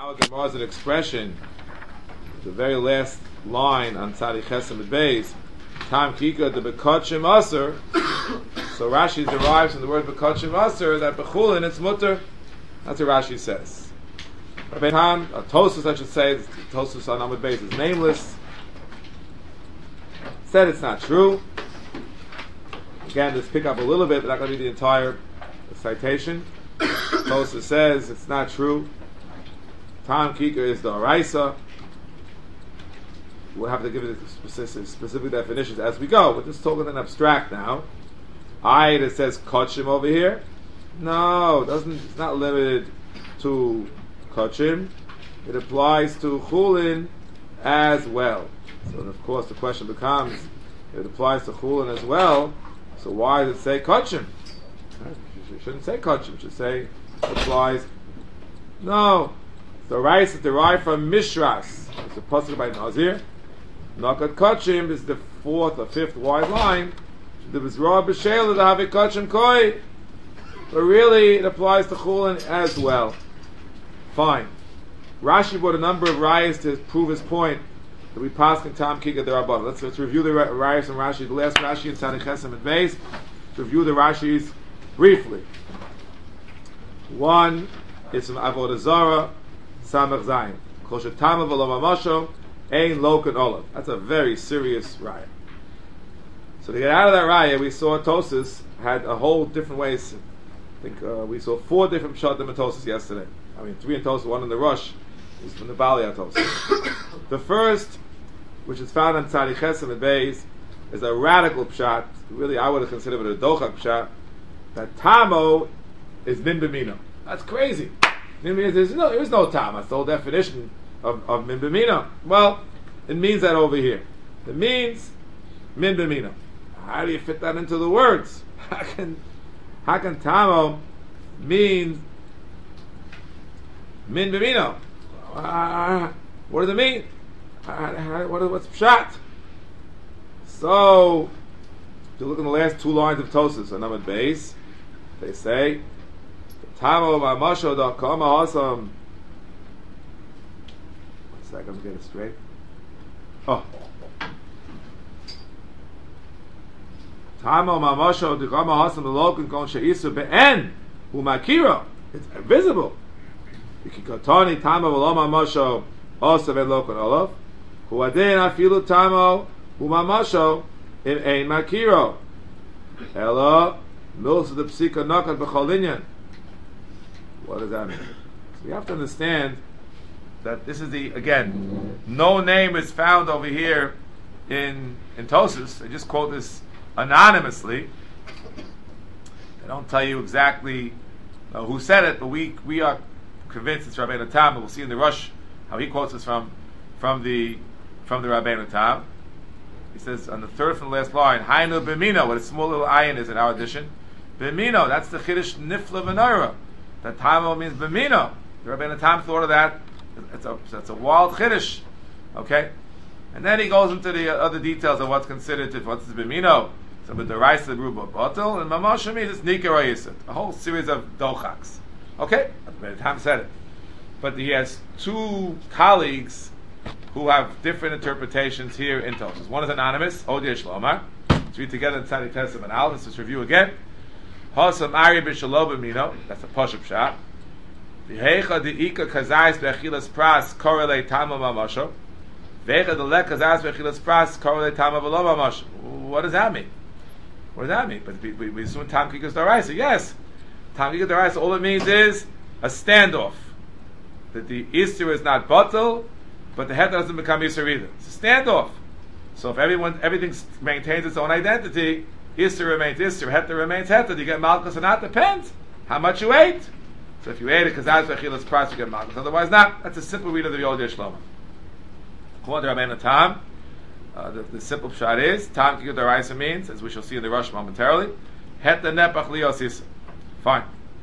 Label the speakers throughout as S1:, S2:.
S1: Now the Gemara is an expression, the very last line on Tzadi Chesem and Beis, Tam Kika the Bekotchim Aser. So Rashi derives from the word Bekotchim Aser that Bechulin it's mutter. That's what Rashi says. Rabbi Tam, Tosus I should say, Tosus on Amud Beis is nameless. Said it's not true. Again, just pick up a little bit, but not going to be the entire citation. Tosus says it's not true. Tam Kika is the Araisa. We'll have to give it specific definitions as we go. We're just talking in abstract now. It says Kotchim over here. No, it's not limited to Kotchim. It applies to Chulin as well. So of course the question becomes, if it applies to Chulin as well, so why does it say Kotchim? You shouldn't say Kotchim. You should say it applies. No. The rice is derived from Mishras. It's a pasuk by Nazir. Nakat Kotchim is the fourth or fifth wide line. There was Raw B'Sheil the Havik Kotchim Koi. But really, it applies to Chulin as well. Fine. Rashi brought a number of rayas to prove his point that we pass in Tam Kika the Rabban. Let's review the rayas from Rashi. The last Rashi in Tzadi Chesem and Beis. Let's review the Rashis briefly. One is from Avodah Zarah. Samach Zayin. Kol shetama v'lo mamasho ein loken olav. That's a very serious raya. So to get out of that raya, we saw Tosus had a whole different ways. I think we saw 4 different pshatim in Tosus yesterday. 3 in Tosus, 1 in the Rosh, is from the Balei Tosus. The first, which is found on Tzadi Chesem and Beis, is a radical pshat. Really, I would have considered it a dochak pshat. That Tamo is min b'mino. That's crazy. There is no tam. That's the whole definition of min b'mino. Well, it means that over here. It means min b'mino. How do you fit that into the words? How can tamo mean min b'mino? What does it mean? What's pshat? So, if you look in the last 2 lines of Tosus on Amud Beis, they say, Tamo Mamasho da Kama Hasam. 1 second, let me get it straight. Tamo Mamasho da Kama Hasam Lokan Kon Sheisu Be'en Umakiro. It's visible. Ikikotani Tamo V'lo Mamasho Osav En Lokan Olav Huadin Afilu Tamo Umamasho In Ein Makiro Ella Milsa the Psika Nakat B'Cholinyan. What does that mean? So we have to understand that this is again, no name is found over here in Tosus. They just quote this anonymously. They don't tell you exactly who said it, but we are convinced it's Rabbeinu Tam. We'll see in the Rush how he quotes this from the Rabbeinu Tam. He says on the third from the last line, Hainu b'mino, what a small little ayin is in our edition. B'mino, that's the Chiddush Nifla V'Noira. That Tamo means B'mino. The Rabbeinu Tam thought of that. It's a wild Chiddush. Okay? And then he goes into the other details of what's considered what's B'mino. So with the rice of the Ruba Bottle, and Mamasha means it's Nika Rayisit. A whole series of dochaks. Okay? The Rabbeinu Tam said it. But he has 2 colleagues who have different interpretations here in Tosus. One is anonymous, Hodei Shlomar. Let's read together in Tzadi Chesem and Al. Let's just review again. Hasam Ari b'Shalo b'Mino. That's a pashup shot. The Heicha the Ika Kazais b'Achilas Pras korelei Tama Mamasho. Veicha the Lek Kazais b'Achilas Pras korelei Tama v'Lo Mamasho. What does that mean? What does that mean? But we assume Tam Kikas Daraisa. Yes, Tam Kikas Daraisa. All it means is a standoff. That the Easter is not bottle, but the head doesn't become Easter either. It's a standoff. So if everything maintains its own identity, Easter remains Easter, Heta remains Heta. You get Malchus or not, depends how much you ate. So if you ate it, because that's Achilas Pras, you get Malchus. Otherwise not. That's a simple read of the Yodei Shlomo. According to Rabbeinu Tam, the simple pshat is, Tam Kikut Daraisa means, as we shall see in the Rush momentarily, Heta Nepach Lios Issa. Fine.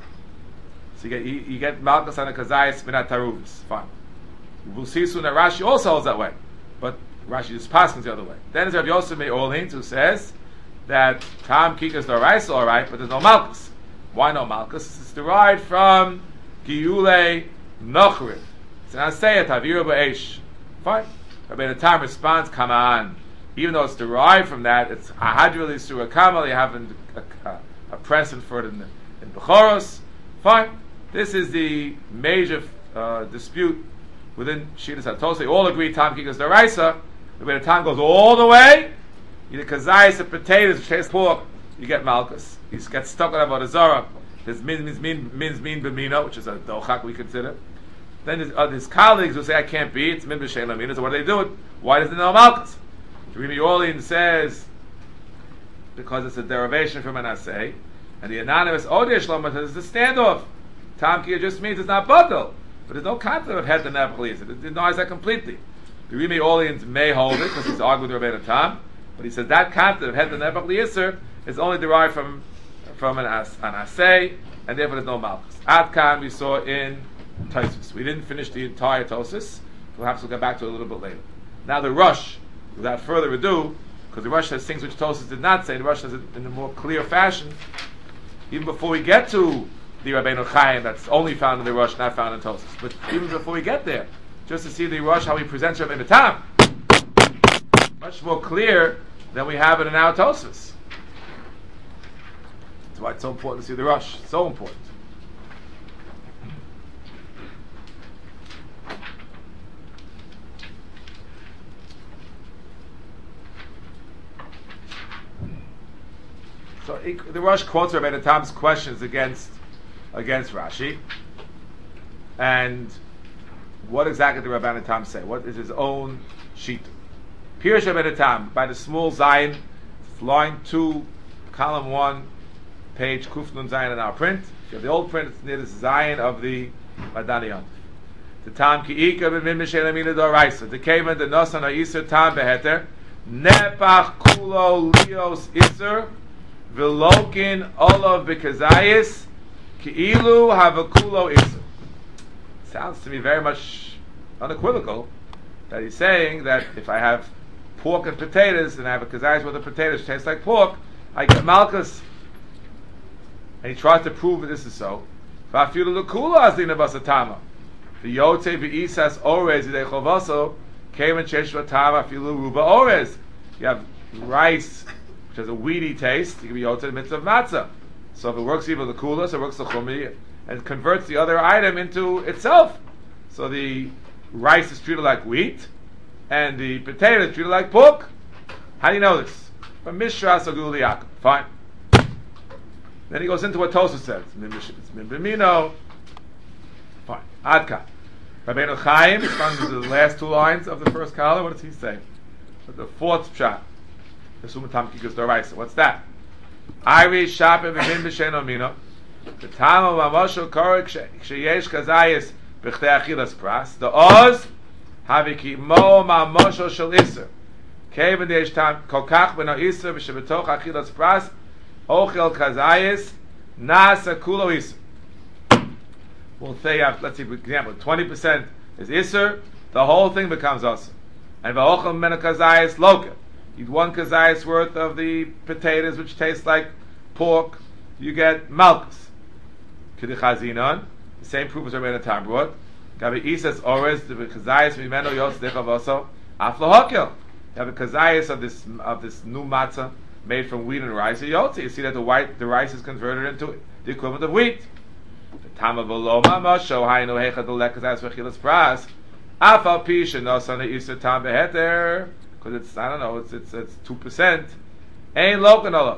S1: So you get Malchus on the Kazayas Minat Taruvis. Fine. We'll see soon that Rashi also holds that way. But Rashi just passes the other way. Then there's Rav Yosef Me'olin, who says that Tam Kikas Daraisa all right, but there's no Malchus. Why no Malchus? It's derived from Giyule Nochrid. an asay taviru b'eish. Fine. Rabbeinu Tam responds, come on. Even though it's derived from that, it's ahadru l'isur kamal. You have a precedent for it in Bechoros. Fine. This is the major dispute within Shitas HaTosfos. They all agree Tam Kikas Daraisa. Rabbeinu Tam goes all the way. You get kazayis of potatoes, which taste pork, you get malchus. You get stuck with Avodah Zarah. There's min b'mino, which is a dochak we consider. Then his colleagues will say, I can't be, it's min b'shein lamina, so what do they do it? Why does it know malchus? Rabbi Orlean says, because it's a derivation from an asay, and the anonymous Odeh Shlomo says it's a standoff. Tam Kiyah just means it's not batal, but there's no concept of het and nefach. It denies that completely. The Rabbi Orleans may hold it, because he's argued with Rabbeinu Tam, but he says that concept of het and nefach li'isr is only derived from an asay, and therefore there's no malchus. Ad kan we saw in Tosfos. We didn't finish the entire Tosfos. Perhaps we'll get back to it a little bit later. Now the Rush, without further ado, because the Rush has things which Tosfos did not say, the Rush says it in a more clear fashion. Even before we get to the Rabbeinu Chaim, that's only found in the Rush, not found in Tosfos. But even before we get there, just to see the Rush, how he presents Rabbeinu Tam, much more clear than we have it in our Tosfos. That's why it's so important to see the Rush. So important. So the Rush quotes Rabbeinu Tam's questions against Rashi, and what exactly did Rabbeinu Tam say? What is his own sheet? Pirush Rabbeinu Tam by the small Zayin, line 2, column 1, page Kuf Nun Zayin in our print. If you have the old print, it's near the Zayin of the Madani Yontif. The Tam ki Ika b'min b'shein amina d'oraisa. The Kavan the Nosan ha'isur Tam beheter. Nepach kulo lios isur. V'lokin olav b'kazayis. Ki'ilu havakulo isur. Sounds to me very much unequivocal that he's saying that if I have pork and potatoes and I have a kazayis with the potatoes which tastes like pork, I get malchus. And he tries to prove that this is so. V'afilu l'kula azina basatama. V'yote v'isas orez yidei chovaso kemen shesh v'tama afilu ruba orez. You have rice which has a weedy taste. You can be yote in the midst of matzah. So if it works even the kula, so it works the chumi, and converts the other item into itself. So the rice is treated like wheat, and the potato is treated like pork. How do you know this? From Mishras Agul Yaakov. Fine. Then he goes into what Tosfos says. It's min b'mino. Fine. Adka. Rabbeinu Chaim responds to the last two lines of the first column. What does he say? The fourth pshat. What's that? Iri shape v'min b'shein omino. The tam of mamosho korek sheyesh kazayis b'chtei achilas pras. The oz haviki mo mamosho shel iser. Keven deyesh tam kokach b'no iser v'shebetoch achilas pras. Ochel kazayis nasa kulo iser. We'll say, let's see, for example, 20% is iser, the whole thing becomes aser. And v'ochel mena kazayis loka. Eat one kazayis worth of the potatoes which taste like pork, you get malchus. K'dichazinon, the same proof as Rabbeinu Tam brought. Gabi isas ores the kazayis mimeno yos dechavosol aflahokel. You have a kazayis of this new matzah made from wheat and rice. You see that the rice is converted into the equivalent of wheat. The tam of oloma masho haynu hechad lekazayis v'chilas pras afal pisha nosana isur tam beheter. Because it's, I don't know, it's 2%. Ain't lokan olav.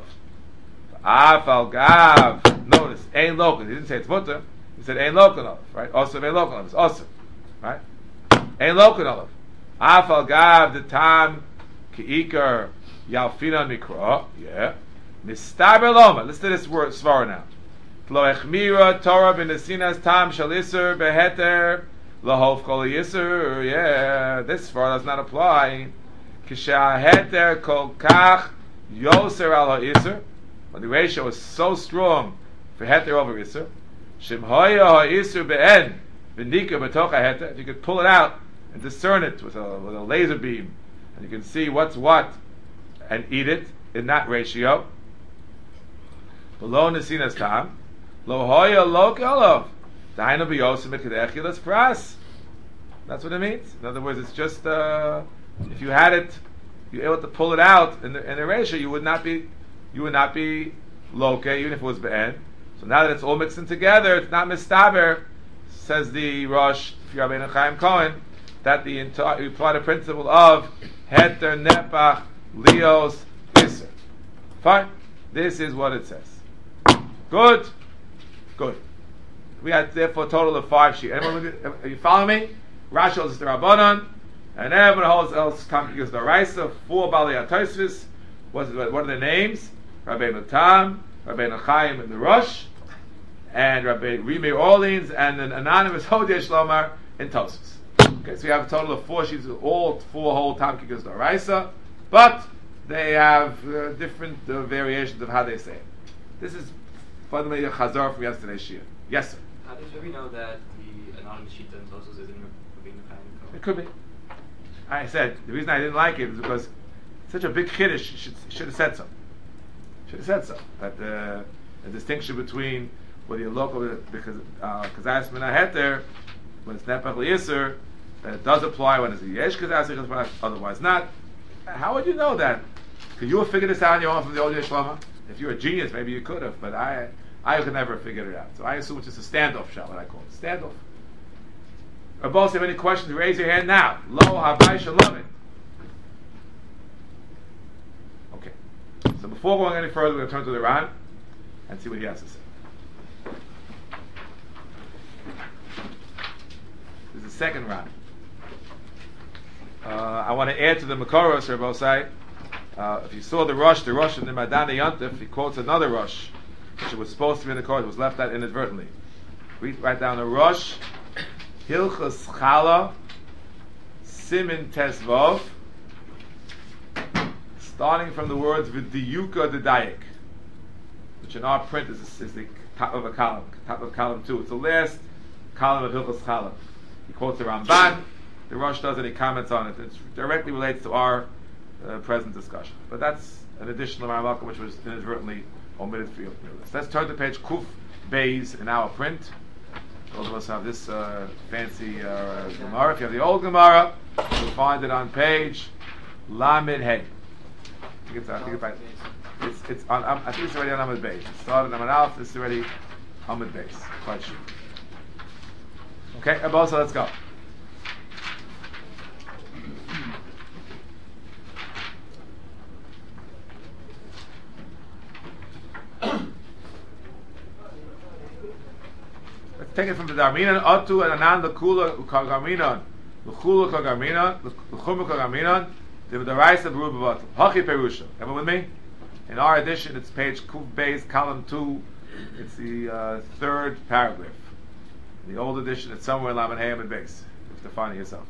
S1: Afal gav. Notice, ain't lokan. He didn't say it's mutter. He said ain't lokan olav, right? Also, ain't lokan olav. It's also, right? Ain't lokan olav. Afal gav the tam kiikar yalfina mikra. Yeah. Mistaber loma. Listen to this word svara now. Lo echmira Torah b'nesinas tam shalisur beheter lahov kol yisur. Yeah. This svara does not apply. Kishaheter kol kach yoser al ha'isur. When the ratio is so strong for heter over isur, shemhoya ha'isur be'en v'nika b'toch ha'heter. If you could pull it out and discern it with a laser beam, and you can see what's what, and eat it in that ratio. Below nesinas tam, lo hoya lo kolov. Dainu b'yosim ekadech yilas pras. That's what it means. In other words, it's just if you had it, you're able to pull it out in the ratio, you would not be loke, even if it was be'en. So now that it's all mixing together, it's not mistaber, says the Rosh, Rabbeinu Chaim Cohen, that you apply the principle of heter nepach lios iser. Fine. This is what it says. Good. We had therefore a total of 5 sheet. Are you following me? Rashi holds the Rabbanon, and everyone holds else comes the Raisa. 4 Balei HaTosfos. What are their names? Rabbeinu Tam, Rabbeinu Chaim, and the Rosh, and Rabbi Rimi Orleans, and an anonymous Hodei Shlomar in Tosfos. Okay, so we have a total of 4 sheets, all 4 whole Tam Kikos the Raisa, but they have different variations of how they say it. This is fundamentally a chazar from yesterday's shir. Yes, sir.
S2: How does we know that the anonymous sheet in Tosfos isn't Rabbeinu Chaim?
S1: It could be. I said the reason I didn't like it is because it's such a big chiddush. Should have said so. That the distinction between whether you're local because kazayas mina heter when it's nepach liiser, that it does apply when it's a yesh kazayas, otherwise not. How would you know that? Could you have figured this out on your own from the old Yeshlama? If you're a genius, maybe you could have, but I could never have figured it out. So I assume it's just a standoff shot, what I call it. Standoff. Or both have any questions, raise your hand now. Lo habai shalom. Okay. So before going any further, we're going to turn to the Ran and see what he has to say. This is the second Ran. I want to add to the Makoros, Rabbi Osai. If you saw the Rosh in the Madana Yontif, he quotes another Rosh, which was supposed to be in the Kodesh, was left out inadvertently. Write down a Rosh, Hilchas Chala, Simin Tesvov, starting from the words V'diyuka D'dayik, which in our print is the top of a column, top of column 2. It's the last column of Hilchas Chala. He quotes the Ramban. The Rosh does it, he comments on it. It directly relates to our present discussion. But that's an additional Rambam which was inadvertently omitted for your list. Let's turn to page Kuf Beis in our print. Those of us have this fancy Gemara. If you have the old Gemara, you'll find it on page Lamed Hey. I think it's on. I think it's already on Amud Beis. It started on Amud Aleph. This is already Amud Beis. Quite sure. Okay, Abosa, let's go. Take it from the Darminan, Atu and Anan the Kula Kagarminan, the Kula Kagarminan, the Chumra Kagarminan, the Raisa Beruba Batal. Hachi Perusha. Everyone with me? In our edition, it's page Kuf Beis, column 2. It's the third paragraph. In the old edition, it's somewhere in Laman Hayam and Beis. You have to find it yourself.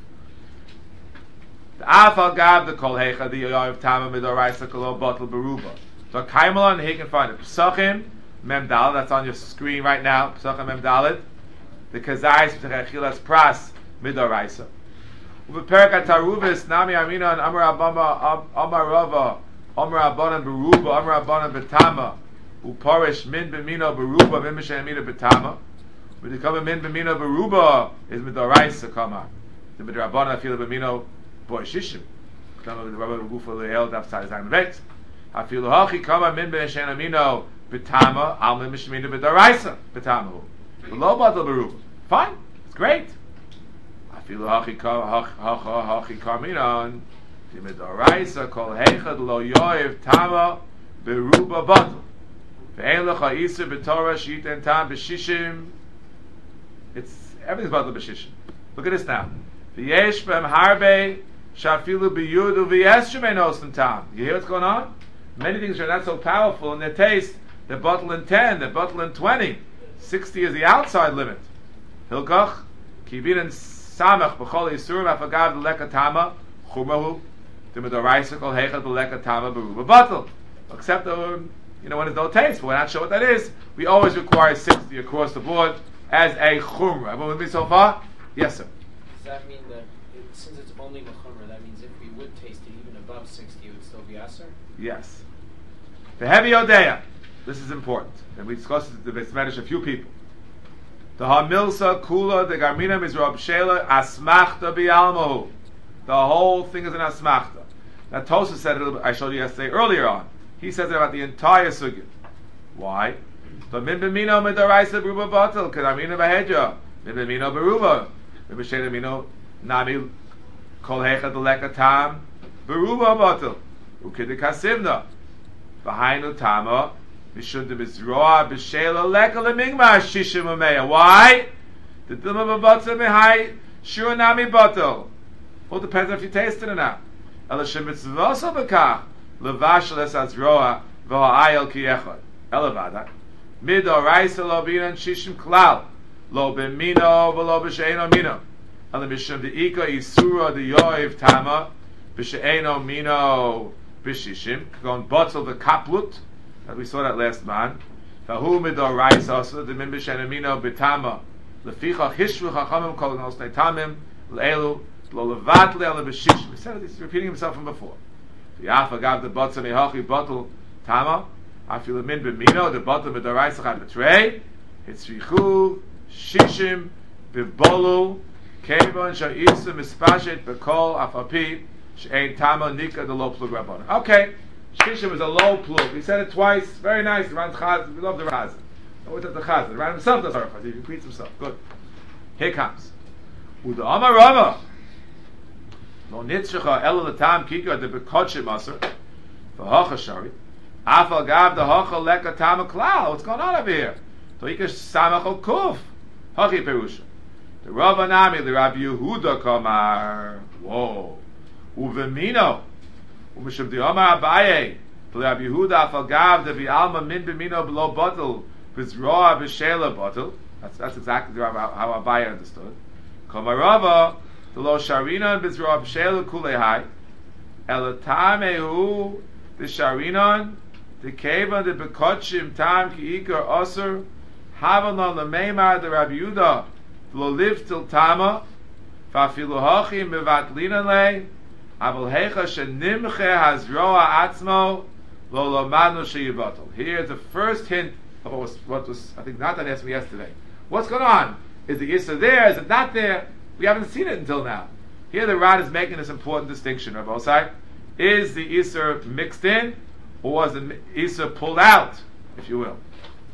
S1: The Afal Gab the Kol Hecha the Yoav Tama Midor Raisa Kolo Batal Beruba. So Kaimalon, he can find it. Psachim Mem Dalet. That's on your screen right now. Psachim Mem Dalet. The Kazais V'Techachilas Pras Midoraisa. Uveperak Ataruvis Nami Amina and Amar Abama Amar Rava Amar Abanan Beruba Amar Abanan Betama Uparish Min Bemino Beruba Min Mishen Amina Betama. When you come Min Bemino Beruba is Midoraisa Kama. The Midrabana Afila Bemino Boishishim. Kama the Rabba Gufa Leel Dafsai Zang Vet. Afilu Hachi Kama Min Mishen Amino Betama Al Min Mishen Amina Bedoraisa Betama. Fine, it's great. I feel hachi kaminon. Dimidoraisa kol heichad lo yoiv tama beruba batel. Ve'en lecha isa b'torah sheiten tam b'shishim. It's everything's batel b'shishim. Look at this now. V'yesh b'em harbe shafilu b'yudu v'yes shemein tam. You hear what's going on? Many things are not so powerful in their taste. They're batel in 10. They're batel in 20. 60 is the outside limit. Hilkach, Kibirin Samach, Bechol Yisurim, Afagad, Lekatama, Chumahu, Dimidoraisa, Kol Hechad, Lekatama, Beruba Batal. Except, when there's no taste, but we're not sure what that is. We always require 60 across the board as a Chumra. Everyone with me so far? Yes, sir.
S3: Does that mean that, since it's only Mechumra, that means if we would taste it even above 60, it would still be Aser?
S1: Yes. The heavy Odeya. This is important. And we discussed the Beis Medrash a few people. The Hamilsa Kula, the Garmina Mizrab Shela, Asmachta Bialmahu. The whole thing is an Asmachta. Now Tosa said it, I showed you yesterday earlier on. He says it about the entire Sugya. Why? So Min Bimino Midaraisa Beruba Batal, Karamina Bahedja, Min Bimino Beruba, Min Bishena Mino Nami Kol Hecha Deleka Tam, Beruba Batal, Ukid Kasimna, Bahainu Tama, Mishun de Mizroa, Bishela Leka Lemingma, Shishim Umeya. Why? The Dilma Batal Mihai, Shurnami Batal. Well, depends if you taste it or not. Elashim Mitzvosa Bekach, Levash Les Azroa, V'ha'ayel Ki Echad. Elevada. Mido Raisa Lo Binan Shishim Klal, Lo Bimino, V'lo B'she'eno Mino. Elamishim De'ika Isura De'yoiv Tama, B'she'eno Mino B'shishim, Gon Batal V'kaplut, we saw that last man. Vahu Mido Raisa, so the Min B'she'eno Mino B'tama, Leficha Hishvu Chachamim Kol Nosnei Tamim, L'elu, Lo Levat Le'ele B'shishim. He said it, he's repeating himself from before. V'yafa Gav the Batzah Mehachi Batal Tama, Afilu Min B'mino, the Batal Mido Raisa Chad B'trei, Hitzrichu, Shishim, B'bolu, Kevon Sha'isa Mispashet B'kol Afapi, She'ein Tama Nika the Low Plug Rabbanon. Okay, Shishim is a low plug. He said it twice. Very nice. Ran Chaz. We love the Chaz. What's at the Chaz? The Ran himself does Chaz. He repeats himself. Good. Here comes. Uda Amar Rava. Lo nitzrecha ela latam kika de bekochim aser. V'hacha shari. Afal gav the hacha leka tam klal. What's going on over here? Toika samach al kuf. Hachi perusha. The Rava Nami, the Rabbi Yehuda Kamar. Whoa. Uvemino. Umishum di Omar Abaye. The Rabbi Yehuda afal gav the vi'alma min b'mino below bottle. V'zroa b'shela bottle. That's exactly how Abaye understood. Kamar Rava. The lo sharinon b'zroa b'shela kulehai. Elatamehu the sharinon. The kevan the bekochim tam ki ikar aser. Havanon lemeimar the Rabbi Yehuda. Lo live till tama, fafilu hachim bevatlinan le, aval hecha shenimche hazroa atzmo, lo lomanu sheyivatel. Here's the first hint of what was I think Nathan asked me yesterday. What's going on? Is the Issa there? Is it not there? We haven't seen it until now. Here the Rad is making this important distinction, Rabbi Osai. Is the Issa mixed in, or was the Issa pulled out, if you will?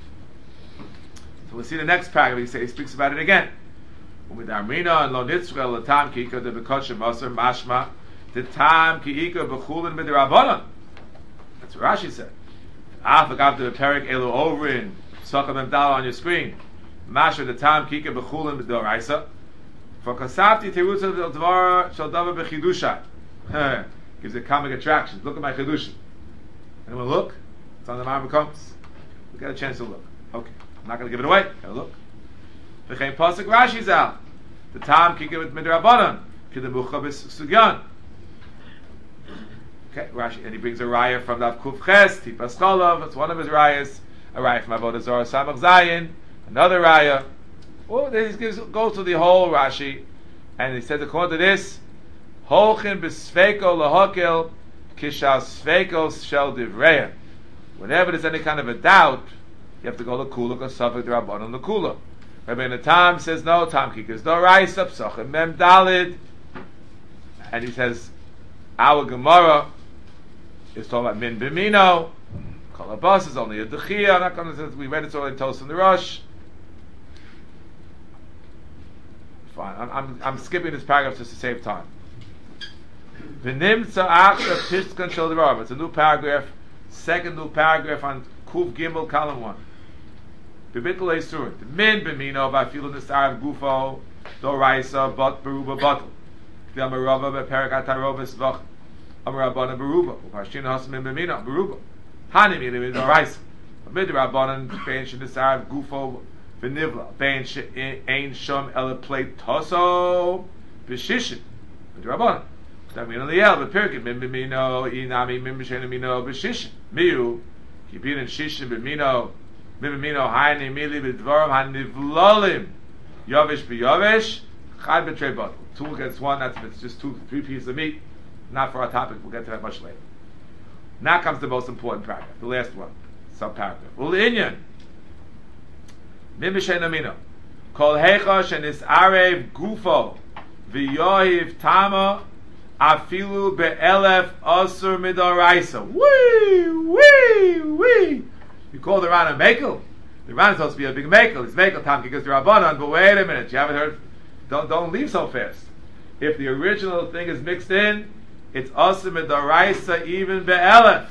S1: So we'll see the next paragraph. He speaks about it again. With Amrina and Lo Nitzrel the Tam Ki Ika the Bekochim Aser Mashma the Tam Ki Ika Bechulin Midrabanan. That's what Rashi said. After got the Perik Elu over in Sokam Emdal on your screen. Masha the Tam Ki Ika Bechulin Midoraisa. For Kasafti Terutza Dvar Shal Davar Bechidusha. Gives it comic attraction. Look at my Chidusha. Anyone look? It's on the Marmar Compass. We got a chance to look. Okay. I'm not going to give it away. Gotta look. V'chein pasuk Rashi's out. The Tam Kika with Midrabanan. Kidemucha b'sugyan. Okay, Rashi, and he brings a raya from Dav Kuf Ches, Tipas Cholov. It's one of his rayas. A raya from Avodah Zarah Samach Zayin. Another raya. Oh, he goes to the whole Rashi, and he says according to this, Holchin b'sveiko lahokel kishal sveiko shel divreya. Whenever there's any kind of a doubt, you have to go to Kula because Safek Rabbanon the Kula. Rabbi Natam says no, Tam Kikas no Rais up Sachem Mem Dalid, and he says our Gemara is talking about Min Bimino. Kolabas is only a Dechia. I'm not going to say we read it already. Toast in the Rush. Fine, I'm skipping this paragraph just to save time. V'nimtza achra pishkan shel d'rav. It's a new paragraph, second new paragraph on Kuf Gimel column 1. B'bitl eisurin. The min b'mino v'afilu nisar gufo do raisa but beruba batel. V'amarava b'perak atarovis v'ch amarabana beruba. U'pashtin hasim min b'mino beruba. Hanim yilim do raisa. V'mid rabbanan bein shenisar gufo v'nivla. Bein she'ein shom ele plate toso b'shishin. V'mid rabbanan. Min Eliel, but Pirkin, Min Bimino, Inami, Min B'Shenamino, B'Shishin. Miu, Kibin and Shishin, Bimino, Min Bimino, Haini, Mili, B'Dvorim, Hanivlolim, Yovish, B'Yovish, Chad B'Trei Bottle. 2 against 1, that's if it's just 3 pieces of meat. Not for our topic, we'll get to that much later. Now comes the most important paragraph, the last one, sub-paragraph. Ul Inyan, Min B'Shenamino, Kol hecha shenis arev gufo v'yohiv tama afilu be'elef asur midaraisa. Wee. You call the Ran a Mekel? The Ran is supposed to be a big Mekel. It's Mekel Tam Kikas Rabbanan. But wait a minute, you haven't heard? Don't leave so fast. If the original thing is mixed in, it's asur midaraisa even be'elef.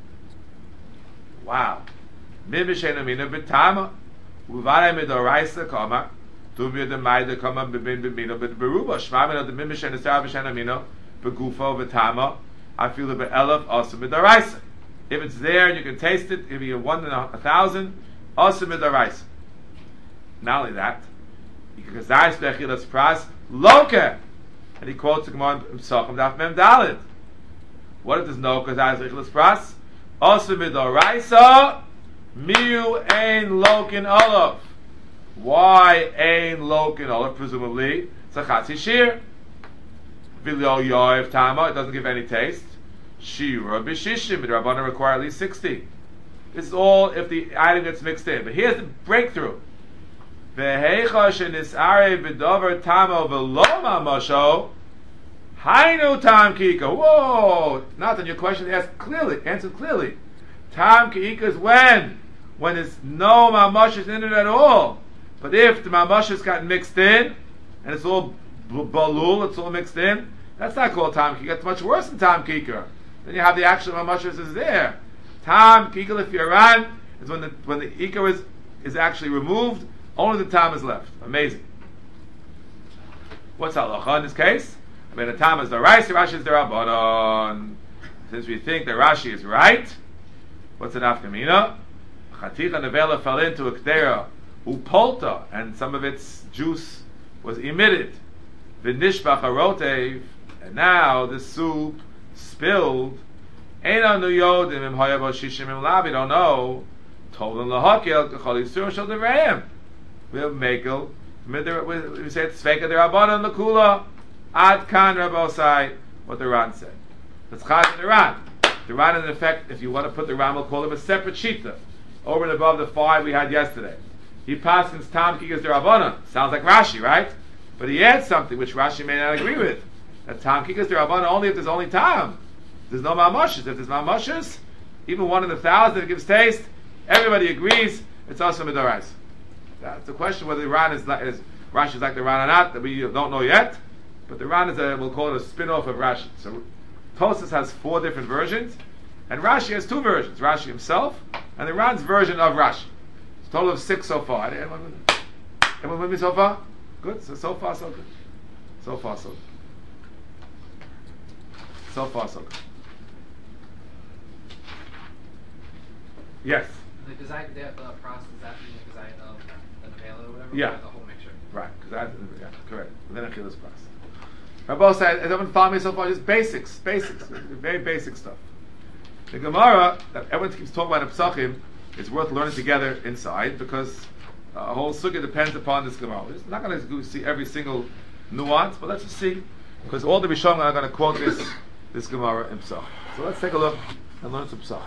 S1: Wow. Mimishena mina b'tama uvarei midaraisa kama tumir demayda kama b'bin b'mino b'beruba shmamina the mimishena sarah b'shena mino b'gufo v'tama afilu be'elef asur midaraisa. If it's there and you can taste it, if you 1 in 1,000, asur midaraisa. Not only that, you can kazayis bechilas pras loke, and he quotes the Gemara in Pesachim Daf Mem Daled. What does no kazayis bechilas pras? Asur midaraisa miu ein lokin olav. Why ein lokin olav? Presumably it's a chatzi shir. V'lo yoev tama, it doesn't give any taste. Shira b'shishim, the Rabbanan require at least 60. This is all if the item gets mixed in. But here's the breakthrough. V'heicha shenisarei b'dover tama v'lo mamasho hainu tam kika. Whoa! Nathan, your question answered clearly. Tam kika is when there's no mamashis in it at all. But if the mamashis got mixed in and it's all balul, it's all mixed in, that's not called tam kika. It's much worse than tam kika. Then you have the actual mamashis is there. Tam kika if you're on is when the ikar is actually removed, only the tam is left. Amazing. What's halacha in this case? I mean, the tam is the rice, the Rashi is the Rabbanon. Since we think that Rashi is right, what's an afkamina? Chaticha nevela fell into a kdera upolta, and some of its juice was emitted. V'nishbach harotev, and now the soup spilled. Eina nu yodim im hayavo shishim im lav. We don't know. Told them lahakil kachol yisur shel devrayim. We have mekel. We say it's tzveka derabbanan lekula ad kan rabosai. What the Ran said. That's chaz in the Ran. The Ran, in effect, if you want to put the Ran, we'll call him a separate shita, over and above the 5 we had yesterday. He passes tam kikas derabbanan. Sounds like Rashi, right? But he adds something which Rashi may not agree with. That tam kikas derabbanan only if there's only tam. There's no mamashis. If there's mamashis, even 1 in 1,000, if it gives taste, everybody agrees it's also midorais. That's the question whether the Ran is Rashi is like the Ran or not, that we don't know yet. But the Ran is we'll call it a spin-off of Rashi. So Tosas has 4 different versions, and Rashi has 2 versions. Rashi himself and the Ran's version of Rashi. It's a total of 6 so far. Everyone with me so far? Good. So far so good. So far so good. So far so good. Yes.
S2: The process, does that mean the gazai of the nevela or whatever?
S1: Yeah.
S2: Or the whole mixture.
S1: Right. Yeah, correct. And then Achilles process. Rabbi said, everyone follow me so far, just basics, very basic stuff. The Gemara that everyone keeps talking about in Pesachim is worth learning together inside, because a whole sugya depends upon this Gemara. We're not going to see every single nuance, but let's just see, because all the Rishonim are going to quote this Gemara in Pesach. So let's take a look and learn some Pesach.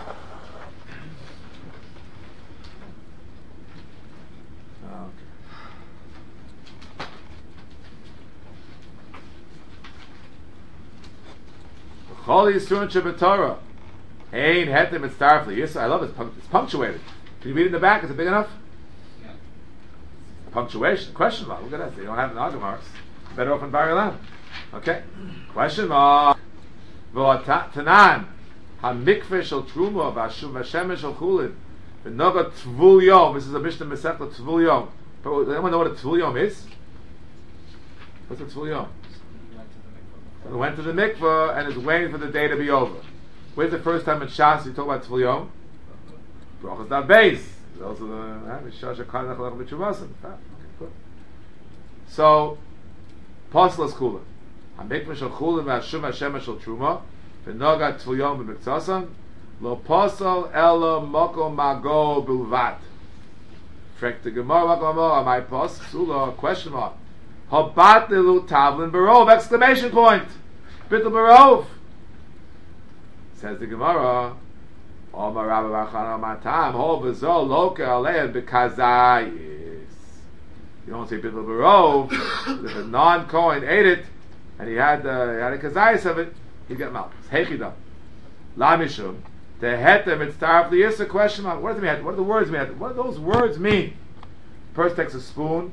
S1: Chol Yisurin Shabbatara. Ein hetem et starfli. Yes, I love it. It's punctuated. Can you read it in the back? Is it big enough?
S2: Yeah.
S1: Punctuation. Question mark. Look at that. They don't have the argument marks. Better off in Bar Ilan. Okay. Question mark. V'atanan hamikveh shel truma v'ashemesh shel chulin v'noga tvul yom. This is a Mishnah Masechta tvul yom. Anyone know what a tvul yom is? What's a tvul yom? It went to the mikveh and is waiting for the day to be over. Where's the first time in Shas you talk about Tvul Yom? Brachas Daf Beis. Those are the Shasha Kanach Lech B'Tshuvasim. Okay, good. So, Poslas Chulin. HaMikveh Shel Chulin V'Hashum Hashem Shel Truma V'Noga Tvul Yom B'Miktsasam Lo Posal Elo Moko Mago Bilvat. Frek the Gemara Moko Mago Amai Pos Sula question mark. Habat Lilu Tavlin Barov! Exclamation point! Bittul Barov! Says the Gemara, Omar Rabba Bachana Matam, Ho V'Zol Loka Aleim B'Kazayis. You don't say bittul barov. If a non-Kohen ate it, and he had a kazayis of it, he get malchus. Heichidam. La mishum. The heter mitzaref liyisa, question mark. What does it mean? What do the words mean? What do those words mean? First takes a spoon.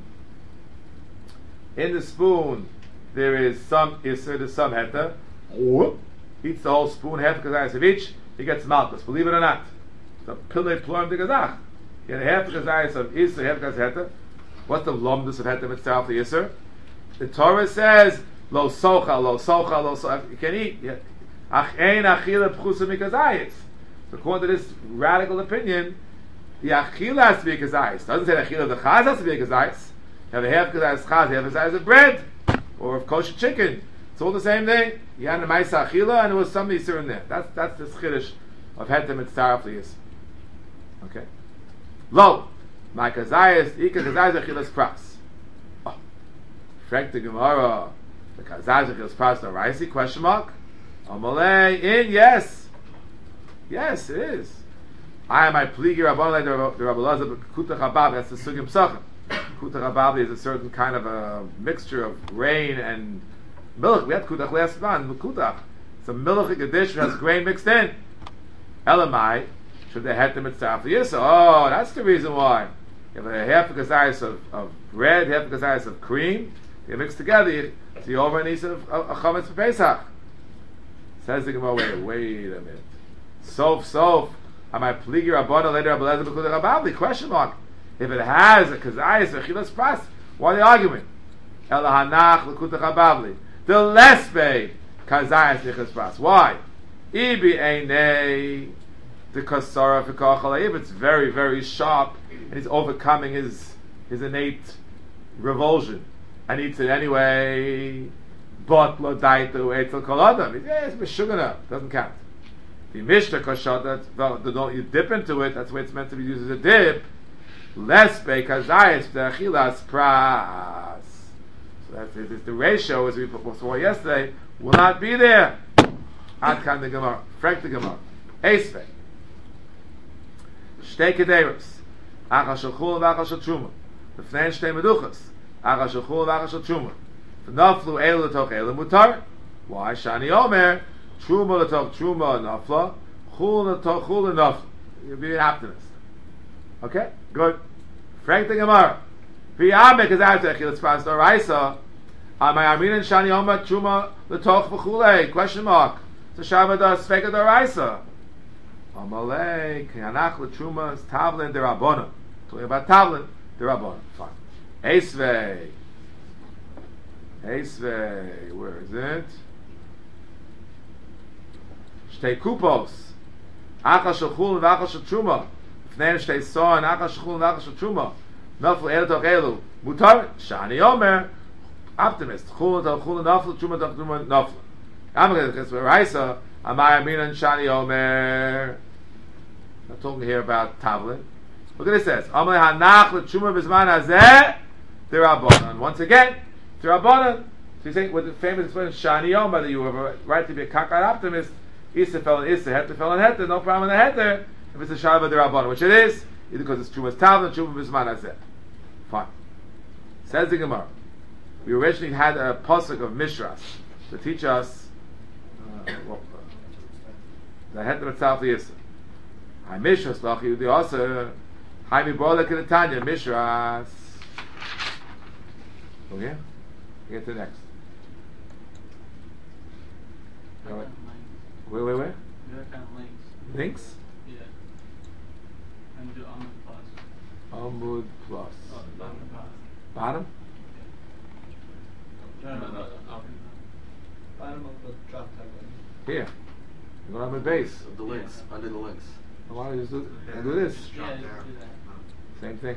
S1: In the spoon, there is some iser, there's some heter. Eats the whole spoon, half kazayis of each, he gets malchus. Believe it or not. The pillay plurim de gazach. You get half kazayis of iser, half kazayis heter. What's the lomdus of heter mitzaref liyisa? The Torah says, lo socha, lo socha, lo socha. You can eat. Ach ein achila pchusa mikazayis. So according to this radical opinion, the achila has to be a kazayis. It doesn't say the achila of the chaz has to be a kazayis. You have a half kazayis chaz, you have a kazayis of bread, or of kosher chicken. It's all the same thing. You had a ma'isa achila, and there was some isur in there. That's the chiddush of heter mitzaref liyisa. Okay. Lo, my kazayis, ika kazayis achilas pras. Oh, Frank the Gemara, the kazayis achilas pras no raisi? Question mark. Amalei in yes, yes it is. I am my pligi rabbanai the Rabbi Elazar kuta chabab. That's the sugim psachim. Kuta chabab is a certain kind of a mixture of grain and milk. We had kutach last month. Kutach. It's a milchic dish that has grain mixed in. Elamai should they had them at Yisa? Oh, that's the reason why. You have a half a kazayis of bread, half a kazayis of cream. You mix together. So you over an isa of a chametz for Pesach. Says the Gemara, wait a minute. Sof. Am I pligi rabbana later Abelazar b'kuda rababli? Question mark. If it has a kazayis or chilas pras, why the argument? Ela hanach l'kuta rababli. The less bay kazayis chilas pras. Why? Ibi einei the kasara f'kachal. If it's very, very sharp and he's overcoming his innate revulsion and eats it anyway. But lo daitu etzel kol adam. Yes, meshugana doesn't count. The mishta kashada, you dip into it. That's why it's meant to be used as a dip. Less beikazayis the achilas pras. So that's the ratio, as we saw yesterday, will not be there. Ad kan the Gemara, Frank the Gemara, Eisvei, Shtei Kederos, Achas Shulchul v'Achas Shel Truma, B'fnei Shtei Meduchas, Achas Shulchul v'Achas Shel Truma. Naflu elu l'toch elu mutar. Why? Shani Omer Truma l'toch Truma nafla, Chul l'toch Chul nafla. You'll be an optimist. Okay, good. Frank the Gemara. V'yamek is after Achilas Pras Doraisa. Amay Amin and Shani Omer Truma l'toch v'chulei. Question mark. So Shabbat does Sveka Doraisa. Amalei Kianach l'Truma is Tavlin derabona. Talking about Tavlin derabona. Fine. Eisvei. Eisvei, where is it? Shtei kupos. Achas shel chul v'achas shel truma. Fnei shtei soa and achas shel chul v'achas shel truma. Naflu elu toch elu. Mutar. Shani Omer. Optimist. Chul naflu truma toch truma naflu. Amar ches v'raisa. Amay Amina and Shani Omer. I'm talking here about Tavlin. Look at it says. Amar hanach l'truma b'zman hazeh. D'Rabbanan. Once again. Rabbanan. So you're saying with the famous expression Shani Omer that you have a right to be a kakar optimist. Issa fell in Issa, Heter fell in Heter, no problem in the Heter if it's a Shabbat the Rabbanan, which it is, either because it's Trumas Tavlin, Trumas Bisman Hazeh. Fine. Says the Gemara. We originally had a pasuk of Mishras to teach us the Heter itself the Issa. Hi Mishras, Lachi Udi Asa, Hi Mibola Kinatanya, Mishras. Okay? Get to the next. Where?
S2: There are kind of links.
S1: Links?
S2: Yeah. And do Amud Plus.
S1: Amud Plus.
S2: Oh,
S1: Bottom?
S2: No.
S3: Bottom of the drop tab.
S1: Here. You go on the base.
S4: The links, under the links.
S1: Why don't you just do this?
S2: Yeah, just do that.
S1: Same thing.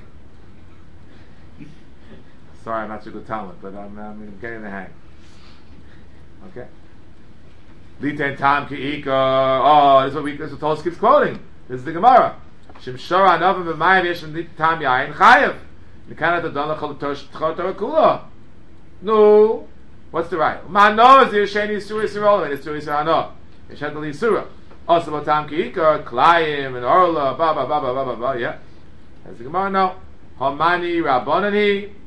S1: Sorry, I'm not so good talent, but I'm getting the hang. Okay. Litain tam ki'ika. Oh, this is what Tolos keeps quoting. This is the Gemara. Shimshara anavim b'mayim yeshim tam yayin chayev. Nikanat adon l'chol t'chot kula. No. What's the right? Ma'ano is the Yesheni Yisur Yisrael and Yisur Yisrael. Yeshet al Yisura. Also, tam ki'ika, Klayim and Orla, ba. Yeah. As the Gemara, no. Hamani Rabbonani.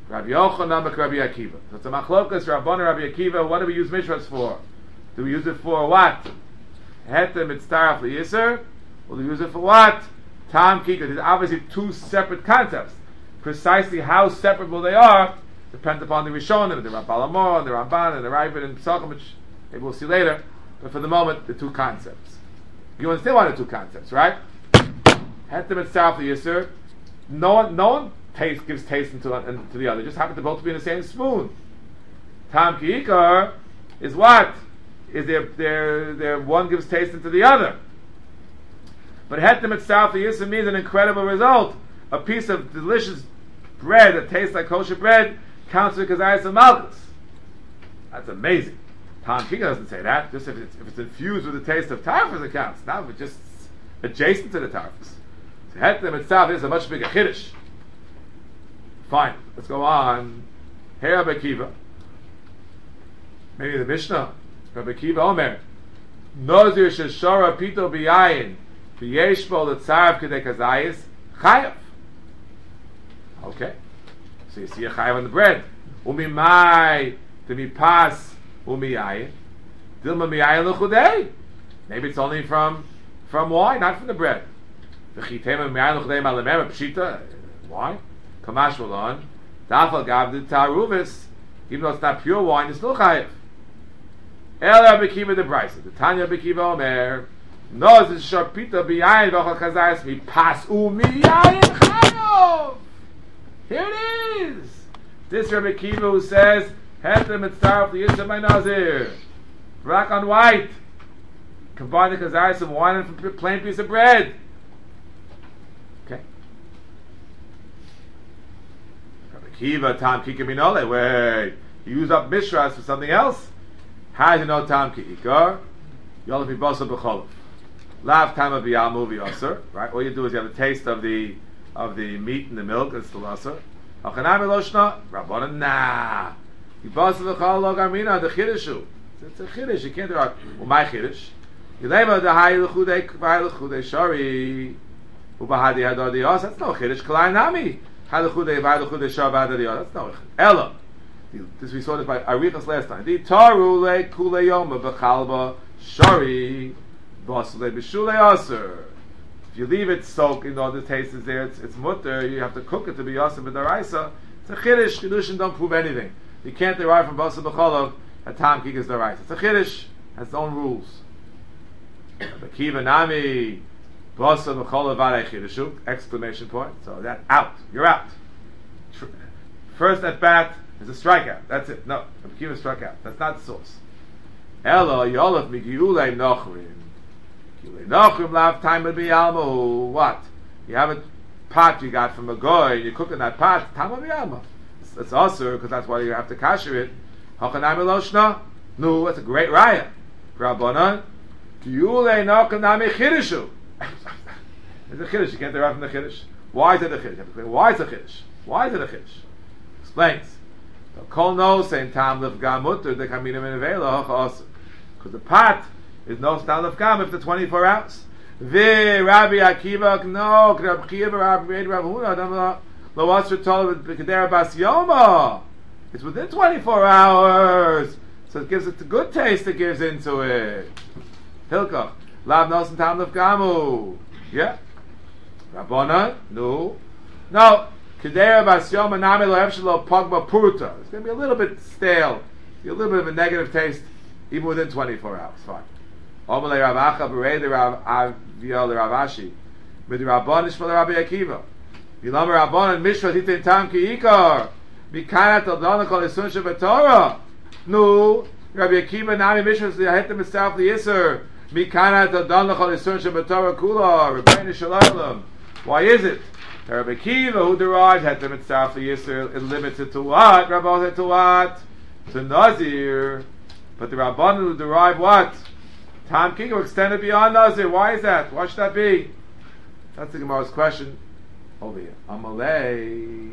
S1: Rabbi Yochanan and Rabbi Akiva. So it's a machlokas, Rabban and Rabbi Akiva. What do we use mishras for? Do we use it for what? Heter mitzaraf liyiser? Or do we use it for what? Tam kika. There's obviously two separate concepts. Precisely how separable they are depends upon the Rishonim, the Rambalamor, the Ramban, and the Ravid, and Pesachim, which maybe we'll see later. But for the moment, the two concepts. You understand why the two concepts, right? Heter mitzaraf liyiser. No one gives taste into the other. They just happen to both be in the same spoon. Tam kiikar is what? Is their one gives taste into the other. But hetem itself, the yisr means an incredible result. A piece of delicious bread that tastes like kosher bread counts for kazayas and malchus. That's amazing. Tam kiikar doesn't say that. Just if it's infused with the taste of tarfus, it counts. Not if it's just adjacent to the tarfus. So hetem itself is a much bigger chiddush. Fine, let's go on. Hey Rabbi Akiva. Maybe the Mishnah. Rabbi Akiva Omer. Nozir sheshara pito biyayin v'yesh bo l'tzarav k'dei kazayis chayav. Okay. So you see a chayav on the bread. Umimai d'mipas umiyayin. Dilma miyayin l'chudei. Maybe it's only from wine, not from the bread. V'chitema miyayin l'chudei malamem pshita. Why? Kamash Malon, Dafal Gav the Taruvis, even though it's not pure wine, it's still chayiv. El Rabbi Akiva the Brisa, the Tanya Rabbi Akiva Omer, Noz is Sharpita Biyayin V'chal Kazayas Mi Pas Umiyayin Chayav. Here it is. This Rabbi Akiva who says, Heter Mitzaraf the Yisra by Nazir, black on white, combine the Kazayas of wine and a plain piece of bread. Kiva tam kika minole. Wait, you use up mishras for something else. How do you know tam kikar? Yolav ibasa b'cholov. Lav tama b'yal muvi aser. Right. All you do is you have a taste of the meat and the milk. It's still aser. Hachanami loshna rabbanan nah. Ibasa b'chol lo garmina the chidushu. It's a chidush. You can't do it. Well, my chidush. Yilema the hay l'chudei shari. Ubahadi hadadi os. That's no chidush. Kalai nami. That's no Ella. This we saw this by Arichas last time. The Taru le kule yoma b'chalba shari basle b'shule aser. If you leave it soak, the taste is there. It's mutter. You have to cook it to be aser b'daraisa. It's a chiddush. Chiddushin don't prove anything. You can't derive from basle b'cholov that tam kik is daraisa. It's a chiddush. Has its own rules. B'kiva nami. Exclamation point. So that out. You're out. First at bat is a strikeout. That's it. No, Akiva struck out. That's not the source. Elo yolov migiulei nochrim. Giulei nochrim lav time b'yalma. What? You have a pot you got from a goy. You cook in that pot. Time b'yalma. It's also because that's why you have to kasher it. Hachanami loshna. No, that's a great raya. Rabbanan. Giulei nochrim nami chidushu. It's a chiddush. You can't derive from the chiddush. Why is it a chiddush? Why is it a chiddush? Why is it a chiddush? Explains. The kol knows saying tam lefgam mutter the kaminim in avela hachas because the pot is no stam lefgam if the 24 hours. Ve Rabbi Akiva no Rabbi Akiva Rabbi Huna adam lo asher told with kedera bas yoma. It's within 24 hours, so it gives it the good taste. It gives into it. Hilka lav nos and tam lefgamu. Yeah. Rabbana, no. Kedera bas yoma nami lo efshelo pogba purta. It's going to be a little bit stale, a little bit of a negative taste, even within 24 hours. Fine. Omalei Rav Acha b'rei the Rav Avia the Rav Ashi, with the Rabbana shmol Rabbi Akiva. Vilam Rabbana mishvat hitin tam ki ikar mikanat al dana kol esun shebetorah. No, Rabbi Akiva nami mishvat hetem itself the iser mikanat al dana kol esun shebetorah kula Rebbeinu Shalom. Why is it? Rabbi Akiva, who derives hetem itself the iser, is limited to what? Rabbi said to what? To Nazir. But the Rabbanan who derive what? Tam Kika extended beyond Nazir. Why is that? Why should that be? That's the Gemara's question over here. Amalei.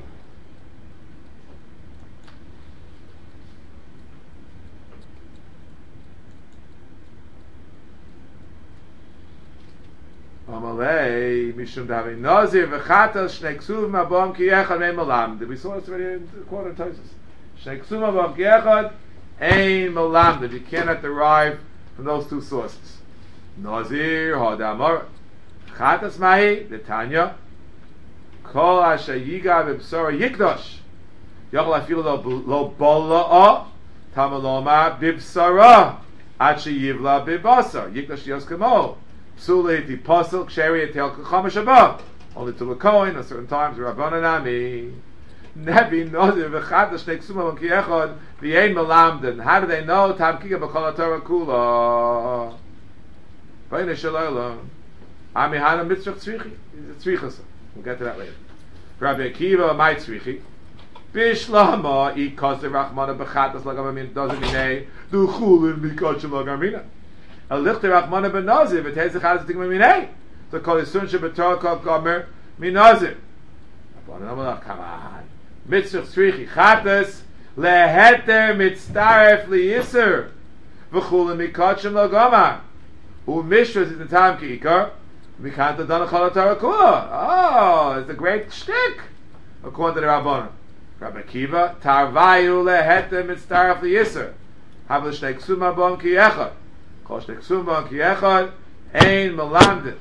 S1: Amalei mishum davi nazir v'chatas shnei ksuv mabam ki echad mein malamd. We saw this already in the quarter of Tosis. Shnei ksuv mabam ki echad ein malamd. You cannot derive from those two sources. Nazir hadamar chatas mahi the Tanya kol asher yiga b'bsara yikdosh yachol afilu lo bala'a tamaloma b'bsara ad sheyivla b'basar yikdosh yos kamo psuli di pasuk sheri etel kachamash abah only to the Kohen at certain times Rabbanan Ami Nebi Nazir v'chatas shnei ksuma ki echad v'yein melamden. How do they know tam kika b'chol Torah kula? V'yne shalayla Ami hana mitzvah tzrichi. Tzrichas. We'll get to that later. Rabbi Akiva my tzrichi Bishlama I kosei rachmana b'chatas lagamin doesn't mean du chulin mikachem lagamina. A lichter rachmana b'nazir v'teiz chatas tigma minei. So call it sun shebetor kol gomer minazir. Come on. Mitzvah tzrichi chatas leheter mitztaref liyiser v'chulim mikachem lagama u'mishras is the time ki'ikar mikanta dana chol Torah kula. Oh, it's a great shtick according to the Rabbanan. Rabbi Akiva tarvayu leheter mitztaref liyiser hav l'shnei ksuma b'on ki echad kol shnei ksuma b'on ki echad ein melamdin.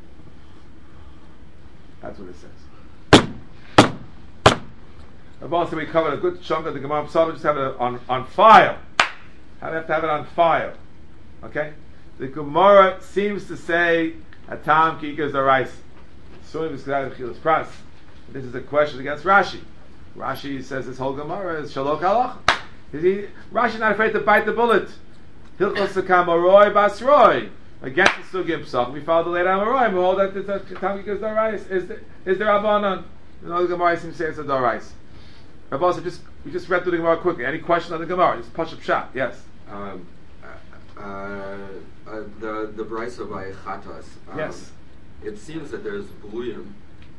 S1: That's what it says. I've also we covered a good chunk of the Gemara Psalm. Just have it on file. I have to have it on file. Okay? The Gemara seems to say Atam ki ikar zoraisa. Soon it's going to pras. This is a question against Rashi. Rashi says this whole Gemara is shalok halacha. Rashi not afraid to bite the bullet. Hilchos sekam aroi basroi. Against the Sugim Psach, we follow the later Amaroi, we hold that the Atam ki ikar zoraisa is the Rabbanan. You know the Gemara seems to say it's a doraisa. Rabbi also we just read through the Gemara quickly. Any question on the Gemara? Just push up shot. Yes.
S4: The brisa by Chatas.
S1: Yes.
S4: It seems that there's bluyim,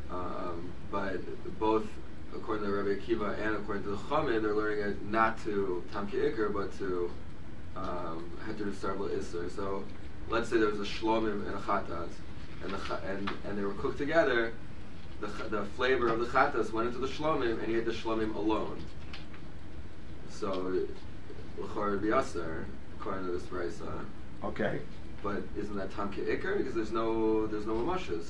S4: but both according to Rabbi Akiva and according to the Chachamim, they're learning it not to Tam ki ikar, but to Heter Sarla Isser. So let's say there was a shlomim and a Chatas, and they were cooked together. The flavor of the chatas went into the shlomim, and he ate the shlomim alone. So, l'chor b'yasser, according to this brisa.
S1: Okay.
S4: But isn't that tam ki ikar? Because there's no mamashes.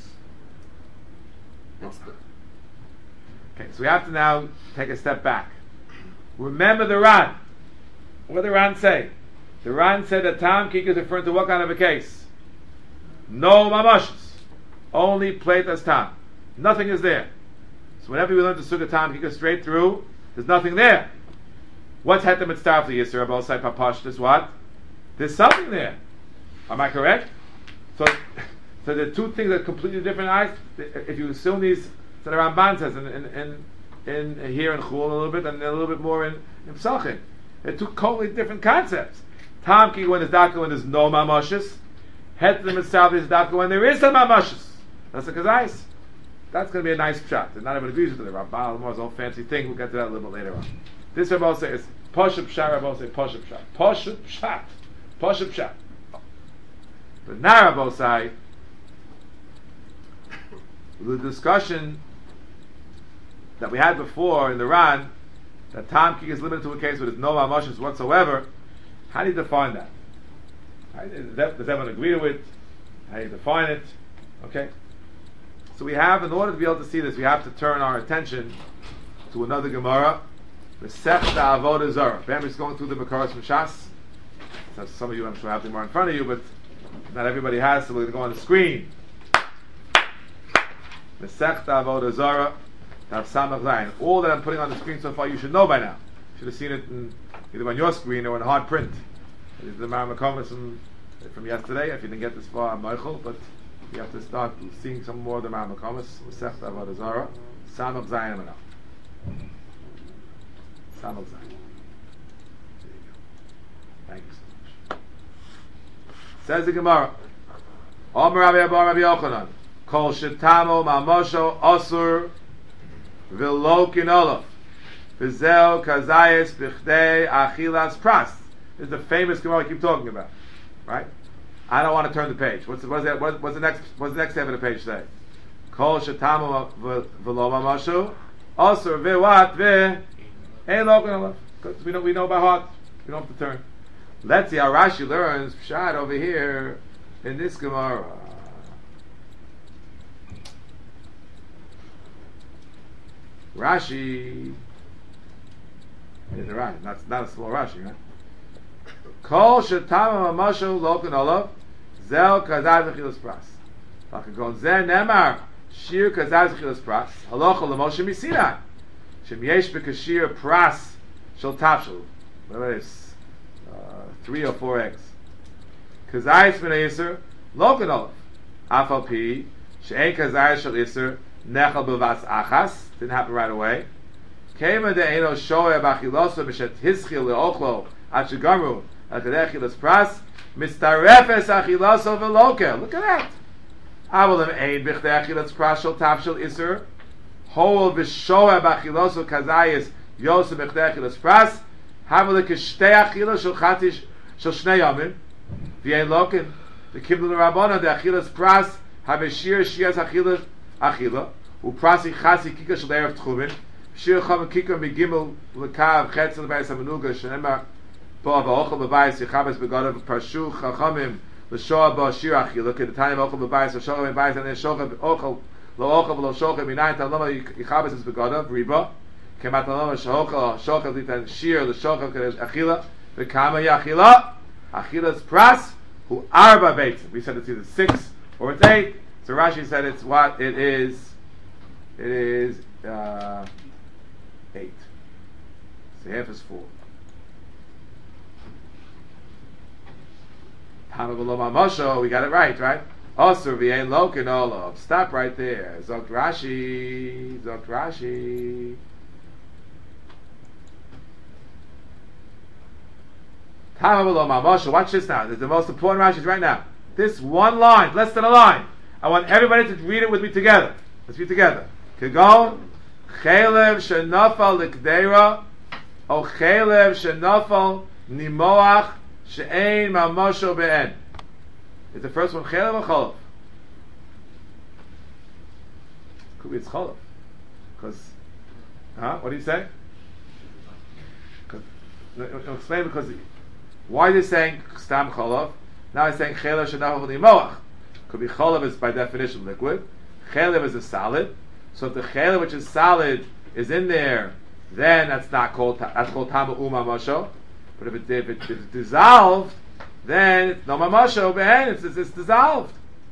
S1: Okay, so we have to now take a step back. Remember the Ran. What did the Ran say? The Ran said that tam ki ikar is referring to what kind of a case? No mamashes. Only plate as tam. Nothing is there. So whenever we learn the Sukkah Tam Kika straight through, there's nothing there. What's Heter Mitztaref L'Yisur? Abel Sai Papash is what? There's something there. Am I correct? So the two things are completely different eyes. If you assume these, so the Ramban says in here in Chul a little bit, and a little bit more in Psachim. They're two totally different concepts. Tam Kika when there's Daka when there's no Mamashis. Heter Mitztaref is Daka when there is some Mamashis. That's the Kazais. That's going to be a nice pshat. And not everyone agrees with it. Rabbah Lamar's own fancy thing. We'll get to that a little bit later on. This Rabbah say is Poshup Pshat. Rabbah say Poshup Pshat. Poshup Pshat. Poshup Pshat. But now Rabbah say the discussion that we had before in the Ran that Tam Kik is limited to a case where there's no emotions whatsoever. How do you define that? Does everyone agree to it? How do you define it? Okay. So we have, in order to be able to see this, we have to turn our attention to another Gemara, Masechta Avodah Zarah. Remember, it's going through the Makaros from Shas. So some of you, I'm sure, have them more in front of you, but not everybody has, so we're going to go on the screen. Masechta Avodah Zarah, Tav Samach Zayin. All that I'm putting on the screen so far, you should know by now. You should have seen it either on your screen or in hard print. This is the Maramakomis from yesterday. If you didn't get this far, I'm Michael, but you have to start seeing some more of the Maramakomis. Masechta Avodah Zarah, Samach Zayin Amana. Samach Zayin. There you go. Thank you so much. Says the Gemara, Omer Rabbi Abba Rabbi Yochanan, Kol Shetamo Mamosho Osur V'lo Olaf V'zeo Kazayis B'chdei Achilas Pras. This is the famous Gemara we keep talking about, right? I don't want to turn the page. What's the next half of the page say? Kol shetama v'lo mamashu. Also what ve ein loken alav. Because we know by heart. We don't have to turn. Let's see how Rashi learns Pshat over here in this Gemara. Rashi, not a small Rashi, right? Kol shetama mamashu loken alav zel kazaz v'chilas pras. Lakakon zer nemar shir kazaz v'chilas pras halacha l'moshe misinai shem yesh b'kashir pras shel tafshel. Whatever it is, 3 or 4 eggs. Kazayis b'nei Yisr loken alav afal pi she'en kazayis shel Yisr nechal b'vas achas. Didn't happen right away. Kema de'eno shoe b'achiloso m'shet hischil le'ochlo at shegamru akadei achilas pras mistarefes achiloso v'loke. Look at that. Avolim ein b'chdei achilas pras shel tafshel iser hol v'shoe b'achiloso kazayis yosem b'chdei achilas pras havole k'shtei achilos shel chatish shel shnei yamin v'yein loken v'kiblu l'rabona de'achilas pras haveshir shias achilas achila uprasi chasi kika shel erev tchumin shir cham kika begimel lekav chetzel b'ayis hamenuga shenemar bo v'ochel b'bayis yichabes begadav parshu chachamim l'shoah bo shir achila kedetani v'ochel b'bayis v'shochem b'bayis and shochem ochel lo ochel v'lo shochem minayin taloma yichabes is begadav riba kemat taloma shochel shochem litan shir l'shochem kedet achila v'kama yachila achilas pras hu arba beitzim. We said it's either 6 or it's 8. So Rashi said it's what it is. It is 8. So half is 4. We got it right? Also, v'yein loken olav. Stop right there. Zokt Rashi. Watch this now. This is the most important Rashi right now. This one line, less than a line. I want everybody to read it with me together. Let's read together. Kegon chelev shenafal likdeira o chelev shenafal nimoach she'ein mamasho be'en. Is the first one chelev or cholav? Could be it's cholav. Because, what do you say? Explain because why is he saying stam cholav? Now he's saying chelev shenafal nimoach. Could be cholav is by definition liquid. Chelev is a solid. So if the chelev which is solid is in there, then that's called tama u'mamasho. But if it's dissolved, then it's no mamasho. Ben, it's dissolved.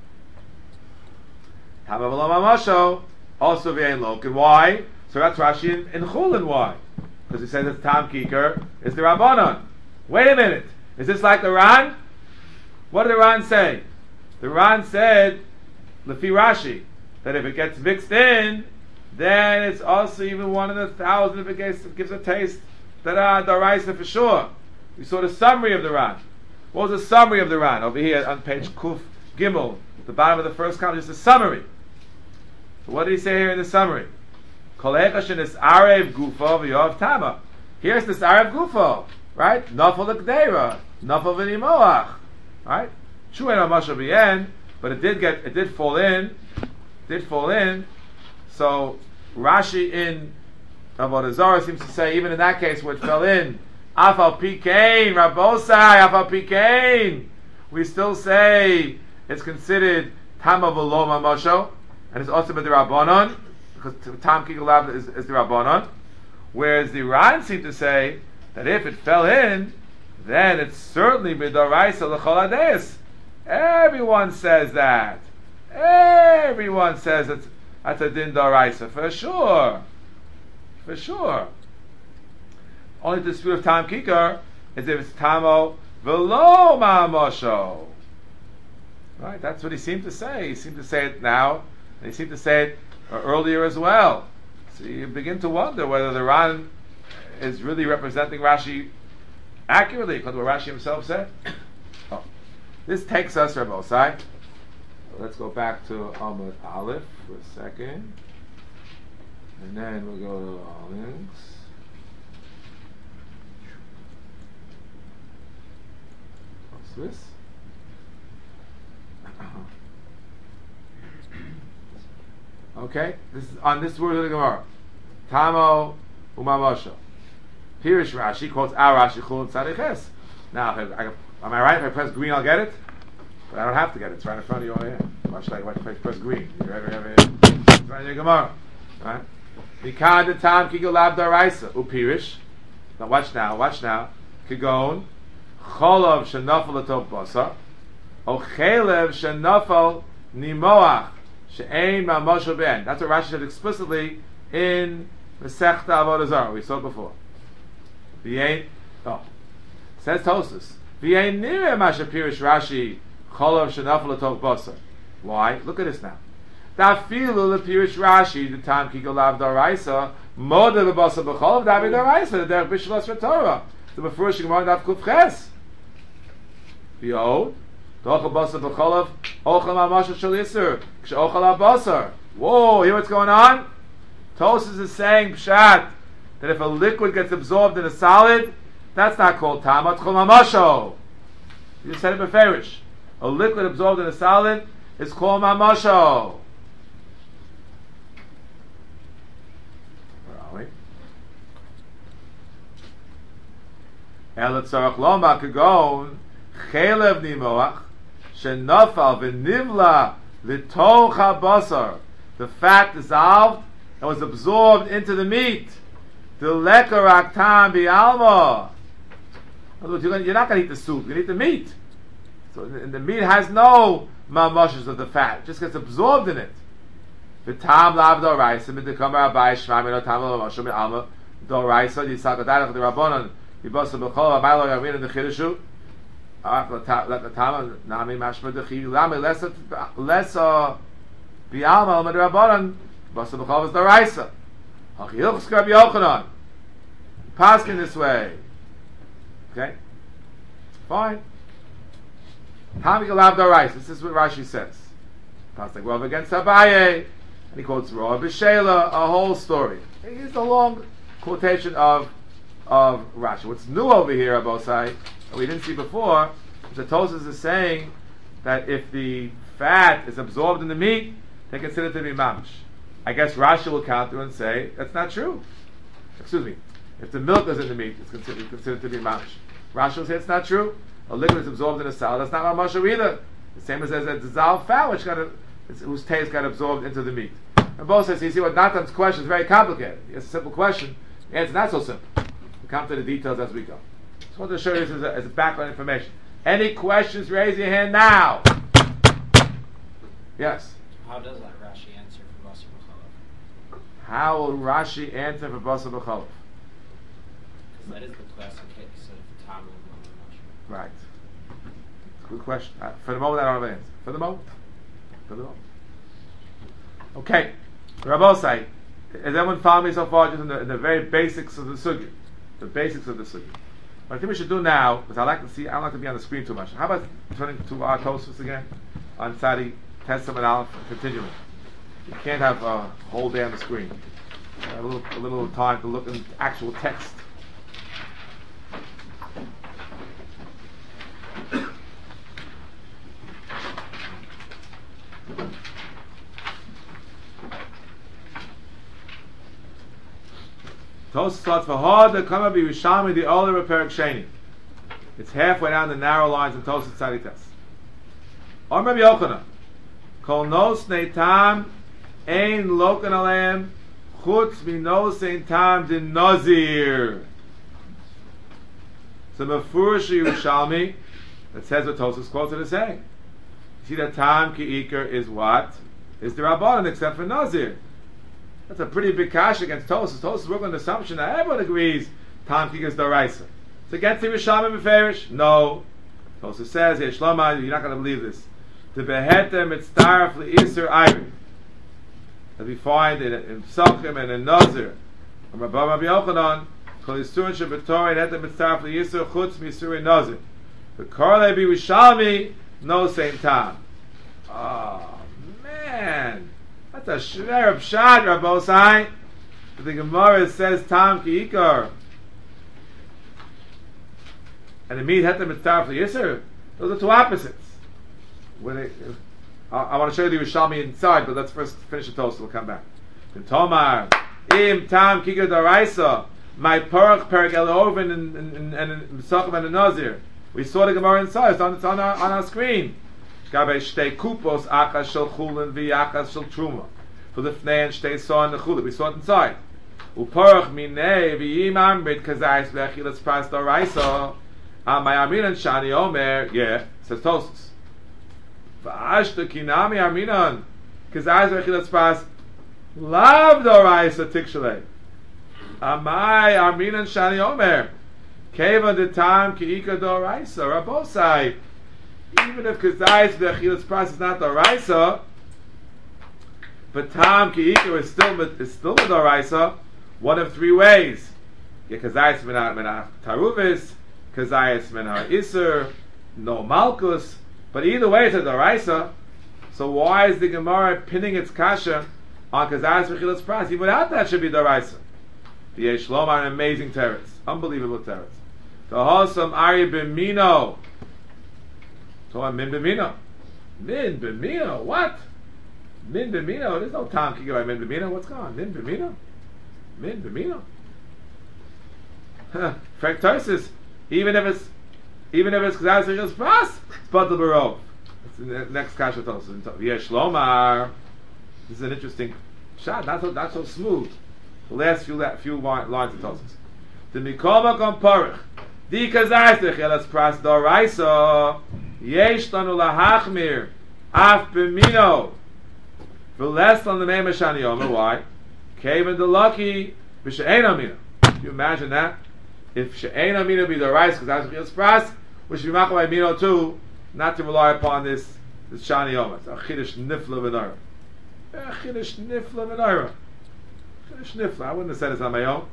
S1: Tama v'lo mamasho also v'yein loken. Why? So that's Rashi in Chulin. Why? Because he says it's tam kikar is the Rabbanon. Wait a minute. Is this like the Ran? What did the Ran say? The Ran said, Lefi Rashi, that if it gets mixed in, then it's also even 1 in 1,000 if it gives a taste. Daraisa for sure. We saw the summary of the Ran. What was the summary of the Ran? Over here on page Kuf Gimel, the bottom of the first column is the summary. So what did he say here in the summary? Kolecha shenis arev gufo v'yov tama. Here's this arev gufo, right? Nafal l'kdeira, nafal v'nimoach, right? True and Amasha B'yen, but it did fall in. So Rashi in Avodah Zarah seems to say even in that case where it fell in, Afal Pikein, Rabosai, Afal Pikein, we still say it's considered Tama V'lo Mamasho, and it's also the Rabbanon, because Tam Kikulav is the Rabbanon. Whereas the Ran seem to say that if it fell in, then it's certainly B'daraisa L'chol Adeis. Everyone says that. Everyone says that's a din daraisa for sure. Only the dispute of tam kikar is if it's tamo v'lo ma'amosho. Right? That's what he seemed to say. He seemed to say it now, and he seemed to say it earlier as well. So you begin to wonder whether the Ran is really representing Rashi accurately, because what Rashi himself said. This takes us, Rabbi Osai. Let's go back to Amud Aleph for a second. And then we'll go to our links. What's this? Okay, this is on this word of the Gemara. Tamo umamosho. Pirish Rashi quotes our Rashi Chul Tzadiches. Now, am I right? If I press green, I'll get it. But I don't have to get it. It's right in front of you over here. Why should I press green? It's right in your Gemara. Right? Mikad the tam kigol lab daraisa upirish. Now watch now. Kigon cholov shenafal atov basar o chelev shenafal nimoach she'ein ma'mosho ben. That's what Rashi said explicitly in Masechta Avodah Zarah. We saw it before. Says Tosfos. V'yein nireh masha pirish Rashi cholov shenafal atov basar. Why? Look at this now. Dafilu lepirish Rashi the tam kigol lab daraisa moda b'basar b'cholov davi daraisa the derech b'shlos v'torah. The Mefurish Gemara Daf Kuf Ches. Behold, Tochel Basar B'Cholav Ochel Ma'Masha Shel Yisur K'She'Ochel HaBasar. Whoa, hear what's going on? Tosfos is saying Pshat that if a liquid gets absorbed in a solid, that's not called Tama, it's called Mamasho. You just said it beferish. A liquid absorbed in a solid is called Mamasho. Where are we? Elatzarach Loma Kagon Chelev Nimoach Shenafal V'Nivla L'Toch HaBasar. The fat dissolved and was absorbed into the meat. The Lekarak Tam Bi'alma. You're not going to eat the soup, you're going to eat the meat. So the meat has no mamashes of the fat, it just gets absorbed in it. The Tam Lav Doraisa Midikama Abai Shmamino Tam Lav Alma Doraisa Yisakadarach the Rabbanon. Yibasa b'chol abaylo yavin in the chidushu. Let the tama nami mashma dechi lami lesa bi'alma al medrabanan. Yibasa b'chol is the raisa. Hachiyuch skar b'yochanan. Paskin this way. Okay, fine. Tami galav the raisa. This is what Rashi says. Paskin Rav against Abaye, and he quotes Rav B'Shela, a whole story. It's a long quotation of Rashi. What's new over here, Abosai, that we didn't see before, is that Tosfos is saying that if the fat is absorbed in the meat, they consider it to be mamish. I guess Rashi will counter and say that's not true. Excuse me. If the milk is in the meat, it's considered to be mamish. Rashi will say it's not true. A liquid is absorbed in a salad, that's not mamash either. The same as a dissolved fat, whose taste got absorbed into the meat. And both says, you see what Natan's question is very complicated. It's a simple question. The answer is not so simple. We'll come to the details as we go. Just wanted to show you this as a background information. Any questions? Raise your hand now. Yes.
S3: How does that Rashi answer for Basar B'Cholav?
S1: How will Rashi answer for Basar B'Cholav?
S3: Because that is the classic case of Tam and
S1: Right. Good question. For the moment, I don't have an answer. For the moment. Okay. Rabbosai, has everyone found me so far just in the very basics of the sugya? The basics of the sugya. What I think we should do now, because I don't like to be on the screen too much. How about turning to our Tosfos again? On Sadi, Tessim and Aleph, continuing. You can't have a whole day on the screen. A little time to look at actual text. Tosfos starts for hard the Kama be Rishami the Oler Perik Sheni. It's halfway down the narrow lines of Tosfos Tzadites. Or Rabbi Yochanan, Kol nos neitam ein lokan aleim chutz minos neitam din nazir. So Mefurish Yerushalmi that says what Tosfos quoted as saying. You see that tam ki iker is what? Is the Rabbanan except for Nazir. That's a pretty big kash against Tosfos. Tosfos work on the assumption that everyone agrees Tam Kik is Doraisa. It's against the Rishami Beferish? No. Tosfos says, here, Shlomo, you're not going to believe this. The Behetem Mitzdaraf Le'isr Iron that we find in Psachim and in Nazir. From Rabbi Yochanan, Kol Yisurin Shabbatori and Hetem Mitzdaraf Le'isr Chutz Misuri Nazir. The Korle Bi Rishami, no same time. Oh, man. That's a shver pshat, Rabbosai. The Gemara says Tam Ki Ikar. And the meat Hetem Mitzdaraf Le'isr. Those are two opposites. I want to show you the Yerushalmi inside, but let's first finish the toast. We'll come back. Tomar im tam kikar daraisa my parach perek elovin and Pesachim and the Nazir. We saw the Gemara inside. It's on our screen. Gabe shtei kupos achas shel chulin v'achas shel truma. For the fnei and shtei saw in the chulin. We saw it inside. Uparach minei v'yim amrit kazayis v'achilas pras daraisa. My Aminan Shani Omer, says Tosus. V'ashta kinami Aminan kazayis v'achilas pras lav daraisa tikshalei. Amai Aminan Shani Omer keva de tam kiika daraisa rabosai. Even if kazayis v'achilas pras is not daraisa, but tam kiika is still daraisa. One of three ways. Kazayis mina taruvis, kazayis mina iser, no malchus. But either way, it's a daraisa. So why is the Gemara pinning its kasha on kazayis v'chilas pras? Even without that, should be daraisa. The Yesh Lomar, an amazing teretz, unbelievable teretz. The Hosam Ari Bimino. So Min Bimino. Min Bimino. What? Min Bimino. There's no time to go by Min Bimino. What's going on? Min Bimino. Min Bimino. Fractosis. Even if it's kazayis v'chilas pras, it's batal barov. It's in the next kasha toss. Yesh Lomar. This is an interesting shot. Not so smooth. The last few lines of Tosos. The mikoma komparich. Di kazayis v'chilas pras daraisa. Yesh lanu lahachmir. Af b'mino. V'les on the name of Shani Omer. Why? Kevin the lucky b'she'ein amina. Can you imagine that? If she'ein amina be the rice, because that's v'chilas pras, we should be machal by mino too, not to rely upon this Shani Omer. It's a chidush nifla v'nara. A chidush nifla v'nara. Chidush nifla. I wouldn't have said this on my own.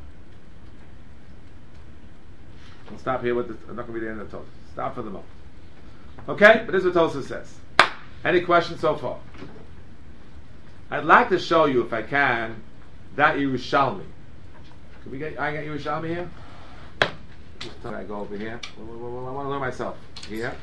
S1: I'll stop here with this. I'm not going to be the end of the Tosfos. Stop for the moment. Okay, but this is what Tosfos says. Any questions so far? I'd like to show you, if I can, that Yerushalmi. I get Yerushalmi here? Can I go over here? I want to learn myself. Here?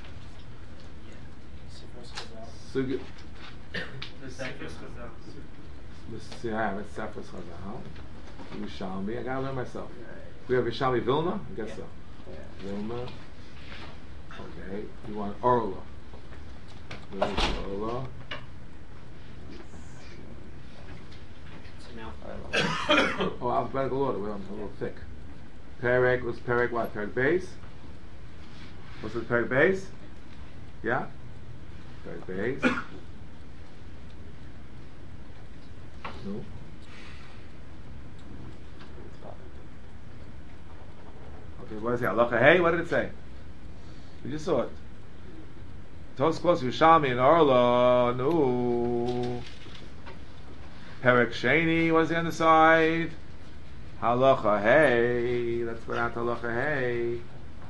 S1: So,
S2: The Sefer Chazal.
S1: let's see, I have it. Sefer Chazal. Yerushalmi. I gotta learn myself. We have Yerushalmi Vilna? I guess so. Vilna. Okay. You want Orla. Where's Orla? Oh, alphabetical order. Well, I'm a little thick. Perek was Perek what? Perek base? What's this Perek base? Yeah? Perek base. No. Okay, what does it say? Halacha hey? What did it say? We just saw it. Tos close Yerushalmi and Orla. No. Perek Sheni, what is the other side? Halacha hey. Let's put out Halacha hey.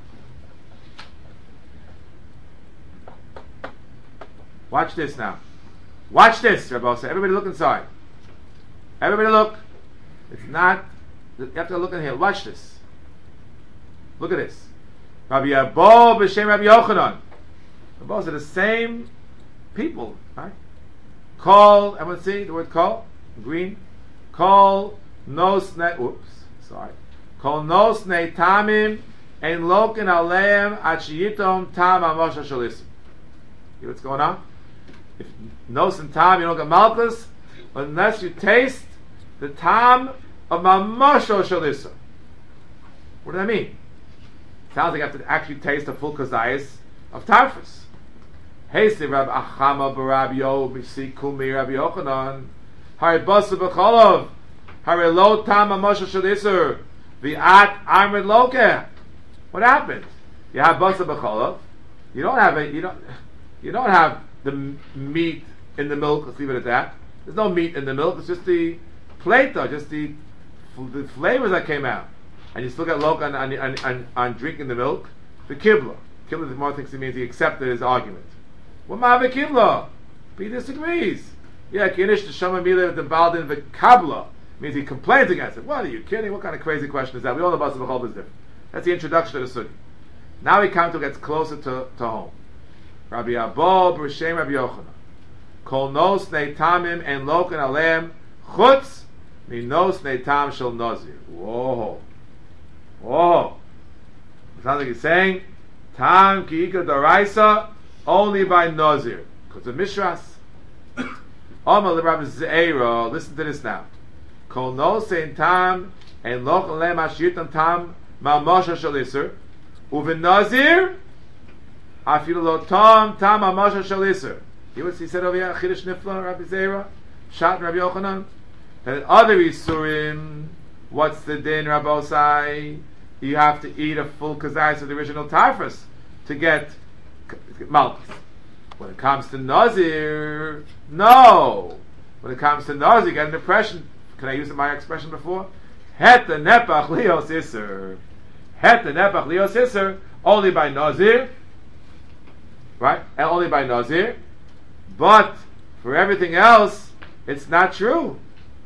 S1: Watch this now. Watch this, Rabbi Osa. Everybody look inside. Everybody look. It's not, you have to look in here. Watch this. Look at this. Rabbi Abba b'shem Rabbi Yochanan. Rabbi Osa are the same people, right? Call, everyone see the word call? Green. Call nos ne. Oops, sorry. Call nos ne tamim ein loken aleim achiyitom tam amosha shalisim. You know what's going on? If nos and tam, you don't get malchus unless you taste the tam of mamosha shalisim. What does that mean? Sounds like you have to actually taste the full kazayas of tarfus. Hey, say Rabbi Achama b'Rabbi Yo b'si kumi Rabbi Yochanan. Hari basa b'cholov. Hari lo tam amosha shalisur. V'at armid loke. What happened? You have basa b'cholov. You don't have the meat in the milk. Let's leave it at that. There's no meat in the milk. It's just the plate, though, just the flavors that came out. And you still got loke on drinking the milk. The kibla. Kibla, the more thinks it means he accepted his argument. What ma'ave kibla? But he disagrees. Yeah, kinish the shama mila the baldin v'kabla means he complains against it. What are you kidding? What kind of crazy question is that? We all know basa b'chol is different. That's the introduction to the sugi. Now we come to gets closer to home. Rabbi Abba b'shem Rabbi Yochanan. Kol nos tamim and loken aleim chutz minos tam shel nazir. Whoa. It sounds like he's saying tam ki ika daraisa only by nazir because of mishras. Omer l'Rabbi Zeira, listen to this now. Kol nos tam and loken aleim ashitam tam ma'amosha shel iser uven nazir afilu lo tam ma'amosha shel iser. You know what he said over here? Chiddush Nifla, Rabbi Zeira, Shat, Rabbi Yochanan. And other Isurim, what's the din, Rabbi Osai? You have to eat a full kazayas of the original tarfus to get malchus. When it comes to Nazir, no. When it comes to Nazir, you get an impression. Can I use my expression before? Het the nepach lios iser. Het the nepach lios iser, only by Nazir. Right? And only by Nazir. But for everything else, it's not true.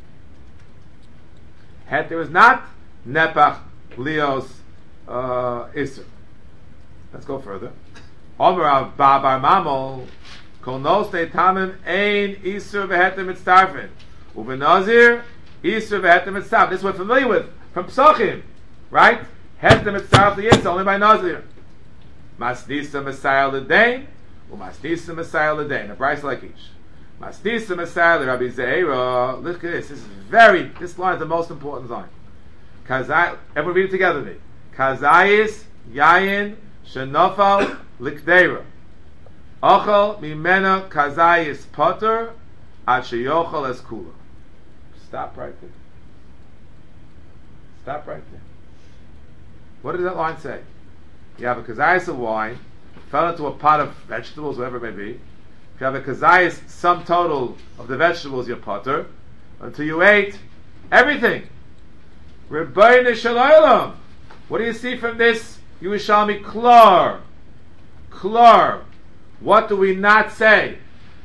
S1: There is not nepach lios iser. Let's go further. Omer av babar mamol kol nos tamim ein iser v'hetem mitztarfin uvenazir iser v'hetem mitztarf. This we're familiar with from Psachim, right? Hetem mitztarf liyitzah only by nazir. Masnisa Messiah l'dain. Masnisa Messiah l'dain. A price like each. Masnisa Messiah Rabbi Zeira. Look at this. This line is the most important line. Kazai. Everyone read it together with me. Kazayis yayin shenofal likdeira. Ochel mimena kazayis potter ad sheyochel es kula. Stop right there. Stop right there. What does that line say? You have a kazayis of wine, fell into a pot of vegetables, whatever it may be. If you have a kazayis, sum total of the vegetables, you're potter, until you ate everything. Rebbeinu Shalom. What do you see from this? Yerushalmi klar. Klar. What do we not say?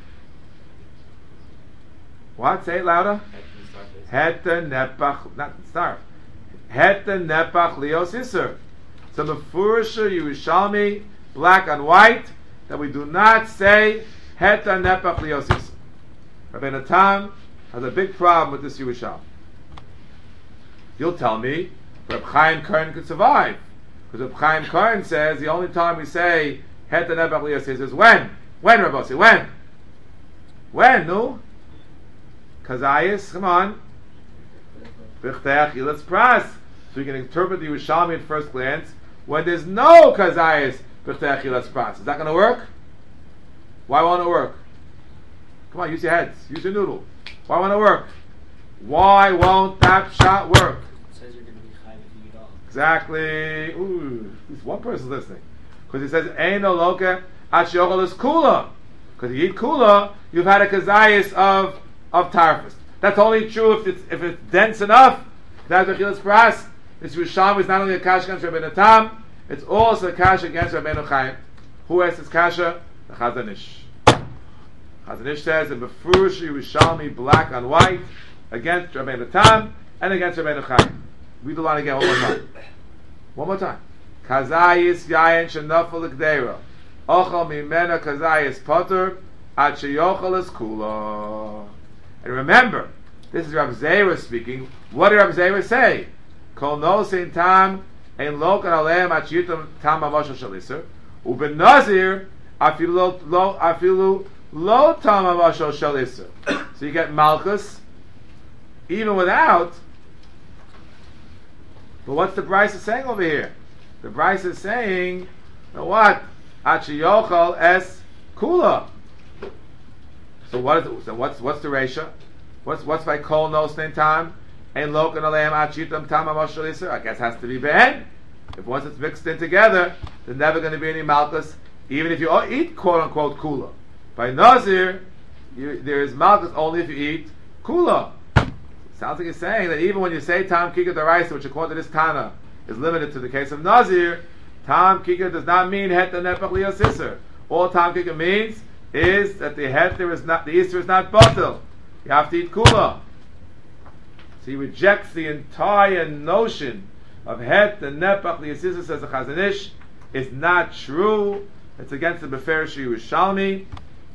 S1: What? Say it louder. Het nepach, not starve. Het nepach lios iser. So the Furisha Yerushalmi, black and white, that we do not say Het nepach lios iser. Rabbeinu Tam has a big problem with this Yerushalmi. You'll tell me, Reb Chaim Kern could survive. Because Reb Chaim Kern says the only time we say Het nepach lios iser is when? When, Rabbi Ossi? When? When, no? Kazayis, come on. B'chtech yilatz pras. So you can interpret the Yerushalmi at first glance when there's no Kazayis b'chtech yilatz pras. Is that going to work? Why won't it work? Come on, use your heads. Use your noodle. Why won't it work? Why won't that shot work?
S3: It says you're going to be chayv if you eat all.
S1: Exactly. Ooh, at least one person's listening. Because he says, Ein oloke at sheyochel es kula. Because you eat kula, you've had a Kazayis of tarfus. That's only true if it's dense enough. That's the chilas pras. This Yerushalmi is not only a kasha against Rabbeinu Tam, it's also a kasha against Rabbeinu Chaim. Who has this kasha? The Chazon Ish. Chazon Ish says in Befurish Yerushalmi, black on white, against Rabbeinu Tam and against Rabbeinu Chaim. Read the line again one more time. One more time. Kazayis yayin shenafel l'gdeira. Ochel mimena kazayis potter ad sheyochel es kula. And remember, this is Rav Zeira speaking. What did Rav Zeira say? Kol nosein tam ein lokan aleim at yitam tam amosha shaliser uben nazir afilu lo tam amosha shaliser. So you get malchus even without. But what's the Bryce saying over here? The Bryce is saying what? At sheyochel es kula. So what is it? So what's the Reisha? What's by kol nosnein tam and lokan aleim achitam tam amoshel iser? I guess it has to be ben. If once it's mixed in together, there's never going to be any malchus, even if you eat quote unquote kula. By nazir, there is malchus only if you eat kula. Sounds like you're saying that even when you say tam kika daraisa, which according to this Tana is limited to the case of nazir, tam kika does not mean het nepach lios iser. All tam kika means is that the heter is not, the Easter is not batel. You have to eat kula. So he rejects the entire notion of het and nepach liyasisa, says the Chazon Ish, is not true. It's against the Beferish Yerushalmi.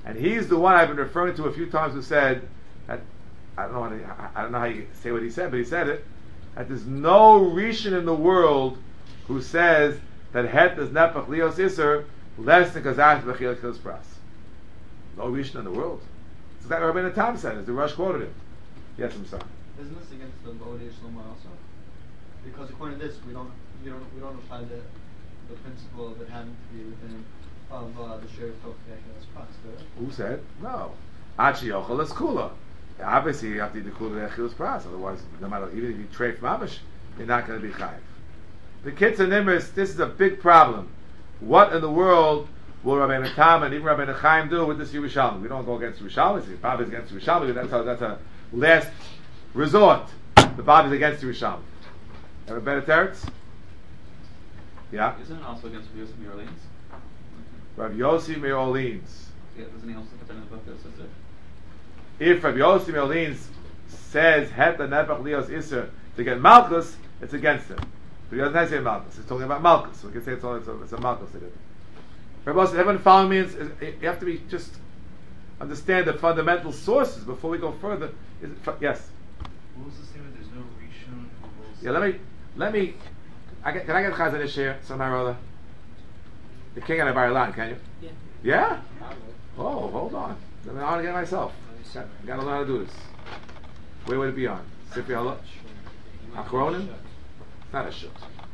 S1: And he's the one I've been referring to a few times who said that, I don't know how you say what he said, but he said it, that there's no Rishon in the world who says that het is nepach lios iser less than kazach b'chil chil's pras. No Rishon in the world. It's exactly what Rabbeinu Tam said, as the Rush quoted him. Yes, I'm sorry.
S5: Isn't this against the Bodhi Shlomo also? Because according to this, we don't apply the principle of it having to be within of the share of Tokya's pras, do we?
S1: Who said? No. Achi yochel is kula. Obviously, you have to eat the kula echil's pras. Otherwise, no matter, even if you trade from Amish, you're not going to be chayiv. The kids and Nimris, this is a big problem. What in the world will Rabbeinu Tam and even Rabbeinu Chaim do with this Yerushalmi? We don't go against Yerushalmi. The Bab is against Yerushalmi. That's a last resort. The Bab is against Yerushalmi. Have a better teretz? Yeah.
S2: Isn't it also against Yosef Miralines?
S1: Rabbi Yossi Meir Orleans.
S2: Yeah, doesn't he also put that in the book that says it?
S1: If Rabbi Yossi Meir Orleans says het the nepach lios iser to get malchus, it's against him. But he doesn't have to say malchus. He's talking about malchus. So we can say it's a malchus again. Rabbi Yossi, everyone following me? You have to be just understand the fundamental sources before we go further. Yes.
S6: What was the statement? There's no Rishon who will.
S1: Yeah. Let me. Can I get Chazon Ish here somehow or other? You can't get a bar line, can you?
S3: Yeah.
S1: Yeah?
S3: Probably.
S1: Oh, hold on. I want to get it myself. Got to learn how to do this. Where would it be on? Sifri Halach? Achronim? It's not a shut.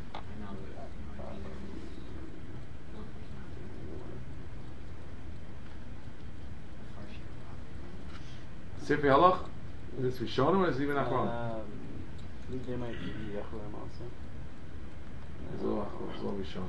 S1: Sifri Halach? Is this Rishonim or is it even Achronim?
S7: There might be Achronim also.
S1: It's all Rishonim.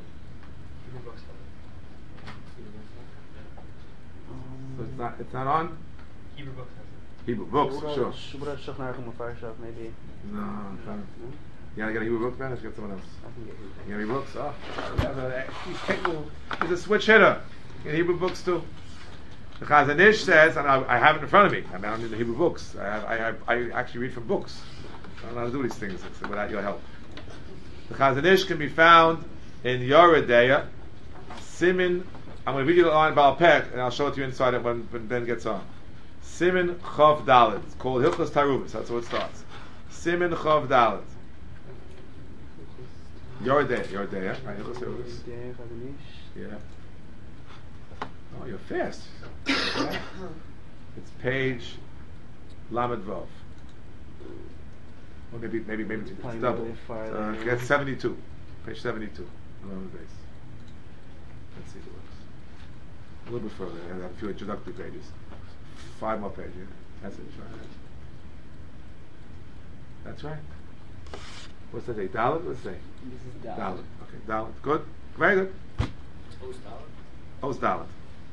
S1: So it's not on?
S2: Hebrew books has it.
S1: Hebrew books, sure.
S7: Shubrat Shachnarchim Mefarshach, maybe.
S1: No, you gotta get a Hebrew book, man? Let's get someone else.
S7: I can get
S1: You got Hebrew books? Oh, he's a switch hitter. You get Hebrew books too. The Chazon Ish says, and I have it in front of me. I mean, I don't need the Hebrew books. I actually read from books. I don't know how to do these things without your help. The Chazon Ish can be found in Yoredeya, Simin. I'm going to read you the line Baal Peh, and I'll show it to you inside it when Ben gets on. Simin Chav Dalet. It's called Hilchos Taruvis. That's how it starts. Simin Chav Dalet. Yoredeya, right? Hilchos Taruvis. Yeah. Oh, you're fast. Yeah. It's page Lamed Vav. Or maybe it's double. That's 72. Page 72. On the base. Let's see if it works. A little bit further. I have a few introductory pages. 5 more pages. That's it. Right. That's right. What's that say? Dalet? What's that say?
S7: This is Dalet.
S1: Dalet. Okay, Dalet. Good. Very good. O's Dalet.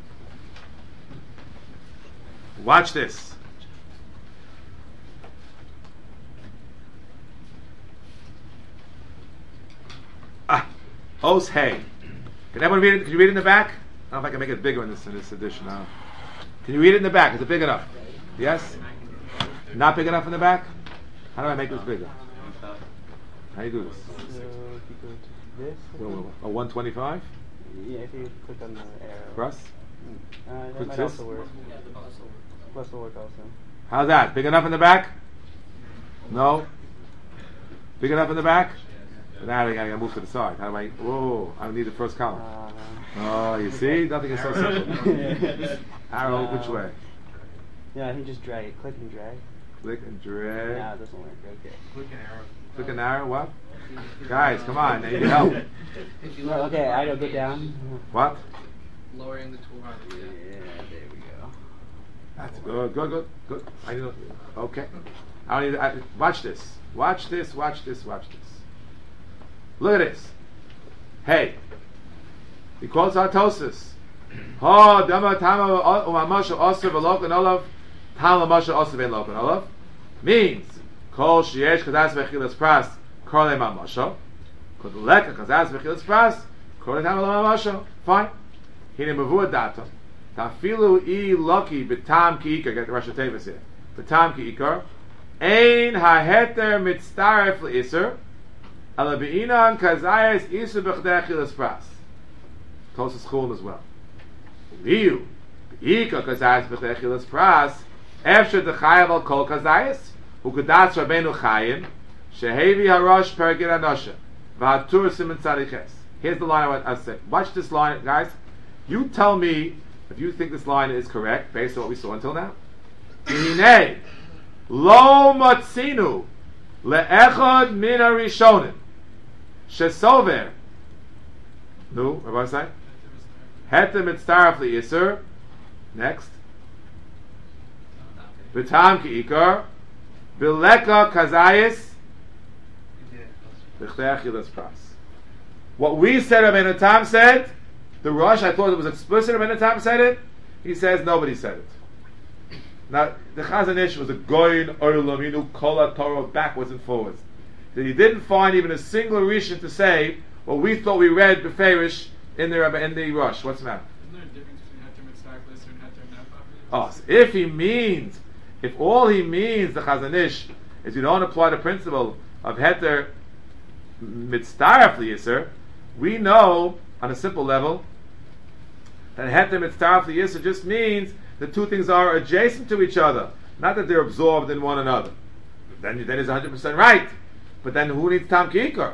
S1: Watch this. O's Hey. Can everyone read it? Can you read it in the back? I don't know if I can make it bigger in this edition. Can you read it in the back? Is it big enough? Yes? Not big enough in the back? How do I make this bigger? How do you do this?
S7: So if you go to this,
S1: A 125?
S7: yeah, if you click on the arrow.
S1: Press?
S7: That
S1: Click
S7: might
S1: this?
S7: also work.
S3: Yeah, the boss will work.
S7: Plus will work also.
S1: How's that? Big enough in the back? No? Big enough in the back? Now I gotta move to the side. How do I? Whoa! I need the first column. Oh, you see? Nothing is so simple. Arrow, which way?
S7: Yeah, I think just drag it. Click and drag.
S1: Click and drag.
S7: Nah, it doesn't work. Okay.
S6: Click an arrow.
S1: Click an arrow. What? Guys, come on! I need your help.
S3: If you
S7: No,
S3: lower
S7: okay,
S3: the
S7: I
S3: tool
S7: don't get down.
S1: What?
S3: lowering the tool bar.
S7: Yeah, there we go.
S1: That's good. I need. Okay. I don't need. Watch this. Watch this. Watch this. Watch this. Look at this. Hey. He quotes Artosis. Ha dama tama umamasha osav v'lokan olav tama masha osav ein lokan olav means kol sheyesh kadas v'chilas pras korle mamasha kol leka kadas v'chilas pras korle tama mamasha. Fine. Hine mavua data tafilu I lucky betam ki ikar. Get the Rosh Tevis here. Betam ki ikar ein haheter mitztaref le'iser ala be'inan kazayas isu b'chdei chilas pras. Tosas Chulin as well. Liu Ika kazayis b'chechilas pras. After the chayav al kol kazayis, who kudatz Rabbeinu Chaim, shehevi harosh pergir anosha, v'hatur simen tzadiches. Here's the line I want to say. Watch this line, guys. You tell me if you think this line is correct based on what we saw until now. Hinei lo matzinu le'echad min harishonim shesover. No, Rabbi say. Hetem mitzaref li'isur. Next. B'tam ki'ikar. B'leka kazayis. B'chtei achilas pras. What we said, Rabbeinu Tam said, the Rosh, I thought it was explicit, Rabbeinu Tam said it. He says nobody said it. Now, the Chazon Ish was a goyin olam, he knew kol Torah backwards and forwards. So he didn't find even a single rishon to say what we thought we read beferish in the Rosh. What's the matter?
S8: Isn't there a difference between heter mitzaref and heter nefach?
S1: Oh, so if all he means, the Chazon Ish, is you don't apply the principle of heter mitzaref li'isur, we know on a simple level that heter mitzaref li'isur just means the two things are adjacent to each other, not that they're absorbed in one another. Then he's 100% right. But then who needs tam ki'ikar?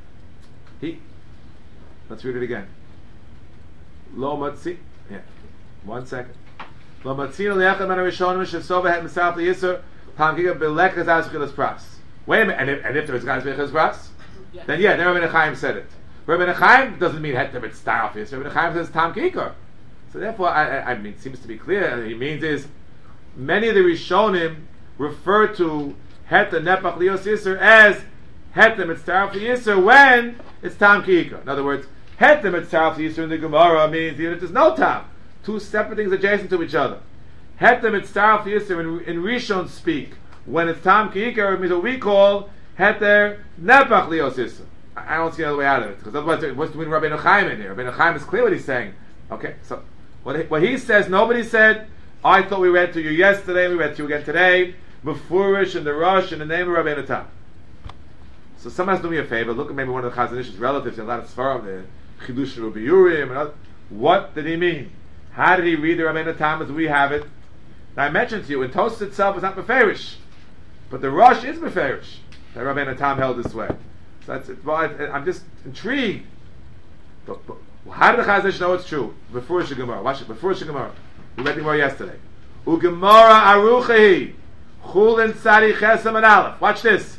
S1: Let's read it again. Lo matzi. Yeah. 1 second. Lo matzina li'echad men harishonim shesova het mitzaref li'isur tam ki'ikar b'leka kazayis b'chilas pras. Wait a minute. And if there's guys b'chilas pras, then Rabbeinu Chaim said it. Rabbeinu Chaim doesn't mean heter mitzaref li'isur. Rabbeinu Chaim says tam ki'ikar. So therefore, I mean, it seems to be clear. He means is many of the Rishonim refer to heter nepach lios yisur as heter mitzaref yisur when it's tam ki'ikar. In other words, heter mitzaref yisur in the Gemara means that there's no tam. Two separate things adjacent to each other. Heter mitzaref yisur in Rishon speak when it's tam ki'ikar, it means what we call heter nepach lios yisur. I don't see another way out of it, because otherwise, what's doing Rabbeinu Chaim in here? Rabbeinu Chaim is clear what he's saying. Okay, so what he says, nobody said, I thought we read to you yesterday, we read to you again today, Mefurish and the Rosh in the name of Rabbeinu Tam. So someone has to do me a favor, look at maybe one of the Chazon Ish's relatives, a lot of Sfarim, the Chidush Rabbi Yurim, and other. What did he mean? How did he read the Rabbeinu Tam as we have it? Now I mentioned to you, in Tosfos itself is not Meferish, but the Rosh is Meferish, that Rabbeinu Tam held this way. So I'm just intrigued. But how did the Chazon Ish know it's true? Before the Gemara. Watch it. Before the Gemara. We read the Gemara yesterday. Ugemara aruchahi. Chulin tzadi chesam and aleph. Watch this.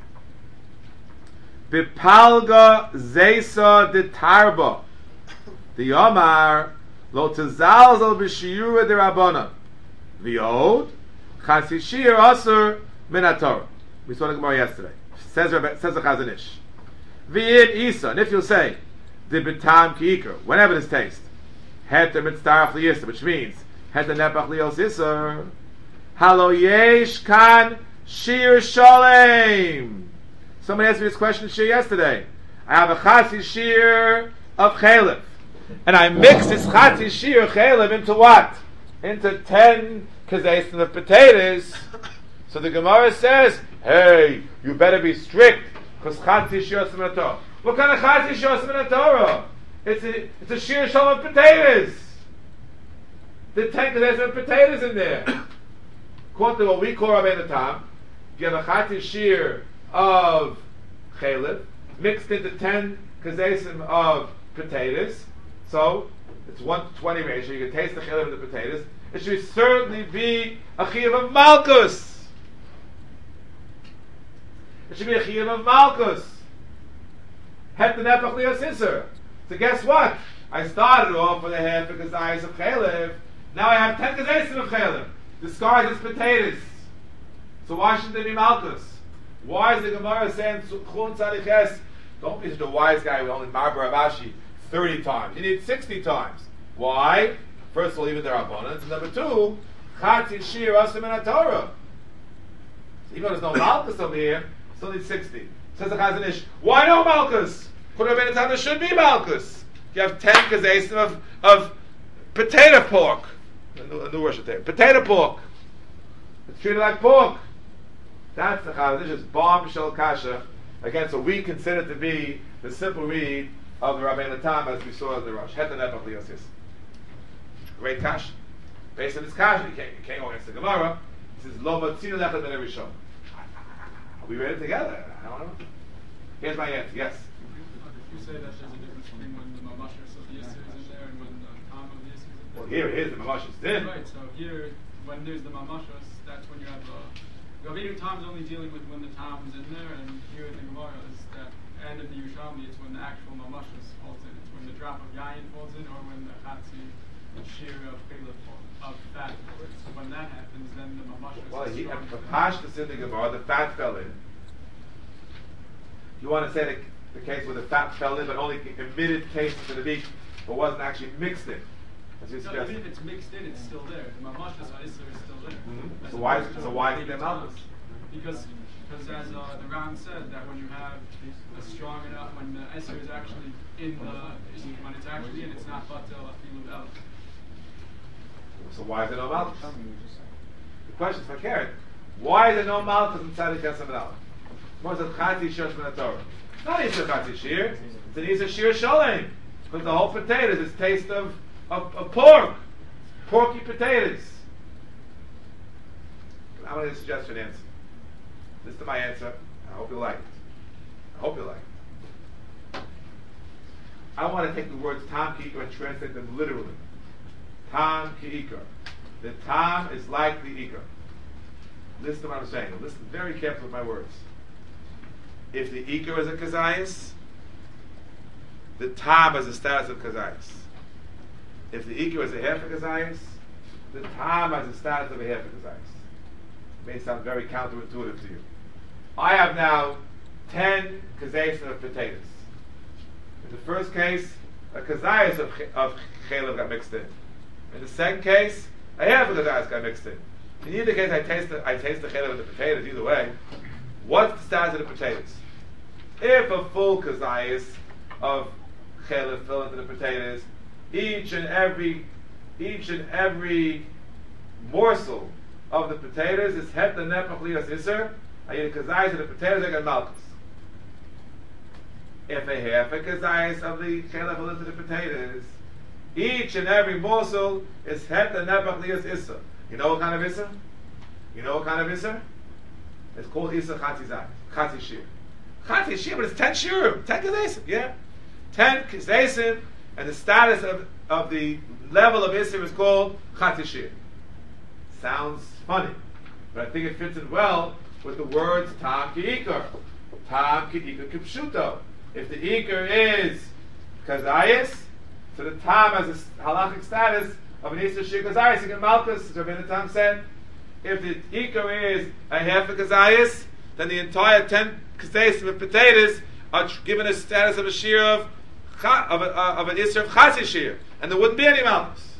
S1: Bipalga zeisa de tarba. The Yomar lo tezalzel b'shiyura de Rabbana. V'yod chasishir asur min haTorah. We saw the Gemara yesterday. Says the Chazon Ish. V'yid isa. And if you'll say the betam ki'ikar, whenever this taste, heter mitzaref li'isur, which means heter nepach lios isur, halo yesh kan shir shalem. Somebody asked me this question yesterday. I have a chatzi shir of chalef, and I mix this chatzi shir of chalef into what? Into 10 kazeis of potatoes. So the Gemara says, hey, you better be strict, because chatzi shir of Torah. What kind of chatzi shir of Torah? It's a shir shalom of potatoes. The 10 kazeis of potatoes in there. According to what we call Rabbeinu Tam, you have a chatzi shir of chalef mixed into 10 kazesim of potatoes, so it's 1:20 ratio. You can taste the chalef of the potatoes. It should certainly be a chiyuv of malchus. It should be a chiyuv of malchus. Het the nepach lios isur. So guess what? I started off with a half a kazayis of chalef. Now I have 10 kazesim of chalef. Discard as potatoes. So why shouldn't there be malchus? Why is the Gemara saying Chun Tzadiches? Don't be such a wise guy with only Marbar Avashi 30 times. You need 60 times. Why? First of all, even there are abundance. And number two, Chatzi Shir Asim in Torah. So even though there's no Malchus over here, still need 60. Says the Chazon Ish, why no Malchus? There should be Malchus. You have 10 kazesim of potato pork. A new Russian term. Potato pork. It's treated like pork. That's the Chazon Ish's bombshell kasha against what we consider to be the simple read of the Rabbeinu Tam as we saw in the Rosh. Het nepach lios isur. Great kasha. Based on this kasha, you can't go against the Gemara. This is lo matzina lechad ben rishon. Are we ready together? I don't know. Here's my answer. Yes.
S8: You say that there's a difference between when the mamashas of the Yisr is in there and when the Tam of the Yisr is in there.
S1: Well, here's the mamashas din.
S8: Right, so here, when there's the mamashas, that's when you have Ravinu Tam is only dealing with when the Tam is in there, and here in the Gemara is that, and in the Yerushalmi, it's when the actual mamashas falls in. It's when the drop of yayin falls in, or when the chatzi shear of Caleb of fat falls. So when that happens, then the mamashas.
S1: Well,
S8: is stronger
S1: the
S8: than
S1: pashtus in the Gemara, the fat fell in. You want to say the case where the fat fell in, but only emitted cases to the beak, but wasn't actually mixed in. As you
S8: No,
S1: suggested.
S8: even if it's mixed in, it's still there. The mamashas of Isser is still there.
S1: Mhm.
S8: As
S1: So why
S8: opposed to
S1: is
S8: the
S1: it malchus?
S8: Because as the Ram said, that when you have a strong enough, when the Isser is actually in when it's actually in, it's not batel afilu el.
S1: So why is there no malchus? The question is for Karen. Why is there no malchus inside the Kesem Adal? More than Chati Shir Shmona Torah. It's not Isser Chati Shir. It's an Isser Shir Sholem. Because the whole potatoes is taste of pork. Porky potatoes. I'm going to suggest an answer. This is my answer. I hope you like it. I hope you like it. I want to take the words Tam Ki'ikar and translate them literally. Tam Ki'ikar. The Tam is like the Ikar. Listen to what I'm saying. Listen very carefully to my words. If the Ikar is a Kazayas, the Tam has the status of Kazayas. If the Ikar is a half a Kazayas, the Tam has the status of a half a Kazayas. It may sound very counterintuitive to you. I have now 10 Kazayas of potatoes. In the first case, a Kazayas of Chalev got mixed in. In the second case, a half a Kazayas got mixed in. In either case, I taste the Chalev of the potatoes, either way. What's the status of the potatoes? If a full Kazayas of Chalev fell into the potatoes, each and every morsel of the potatoes is het the nepach lias iser. I eat a kazayis of the potatoes, I get malchus. If a half a kazayis of the chalev fell into the potatoes, each and every morsel is het the nepach lias iser. You know what kind of iser? You know what kind of iser? It's called iser chatzi shir. Chatzi shir, but it's 10 shirim, 10 kazayis, yeah? 10 kazayis. And the status of the level of Isser is called Chatishir. Sounds funny, but I think it fits in well with the words Tam Ki'ikar. Tam Ki'ikar Kipshuto. If the Ikar is Kazayas, so the Tam has a halachic status of an Isser Shir Kazayas, you get Malchus, as Rabbeinu Tam said. If the Ikar is a half a Kazayas, then the entire 10 Kazayas of potatoes are given a status of a Shir of an Isser of Chatzi Shir, and there wouldn't be any malchus.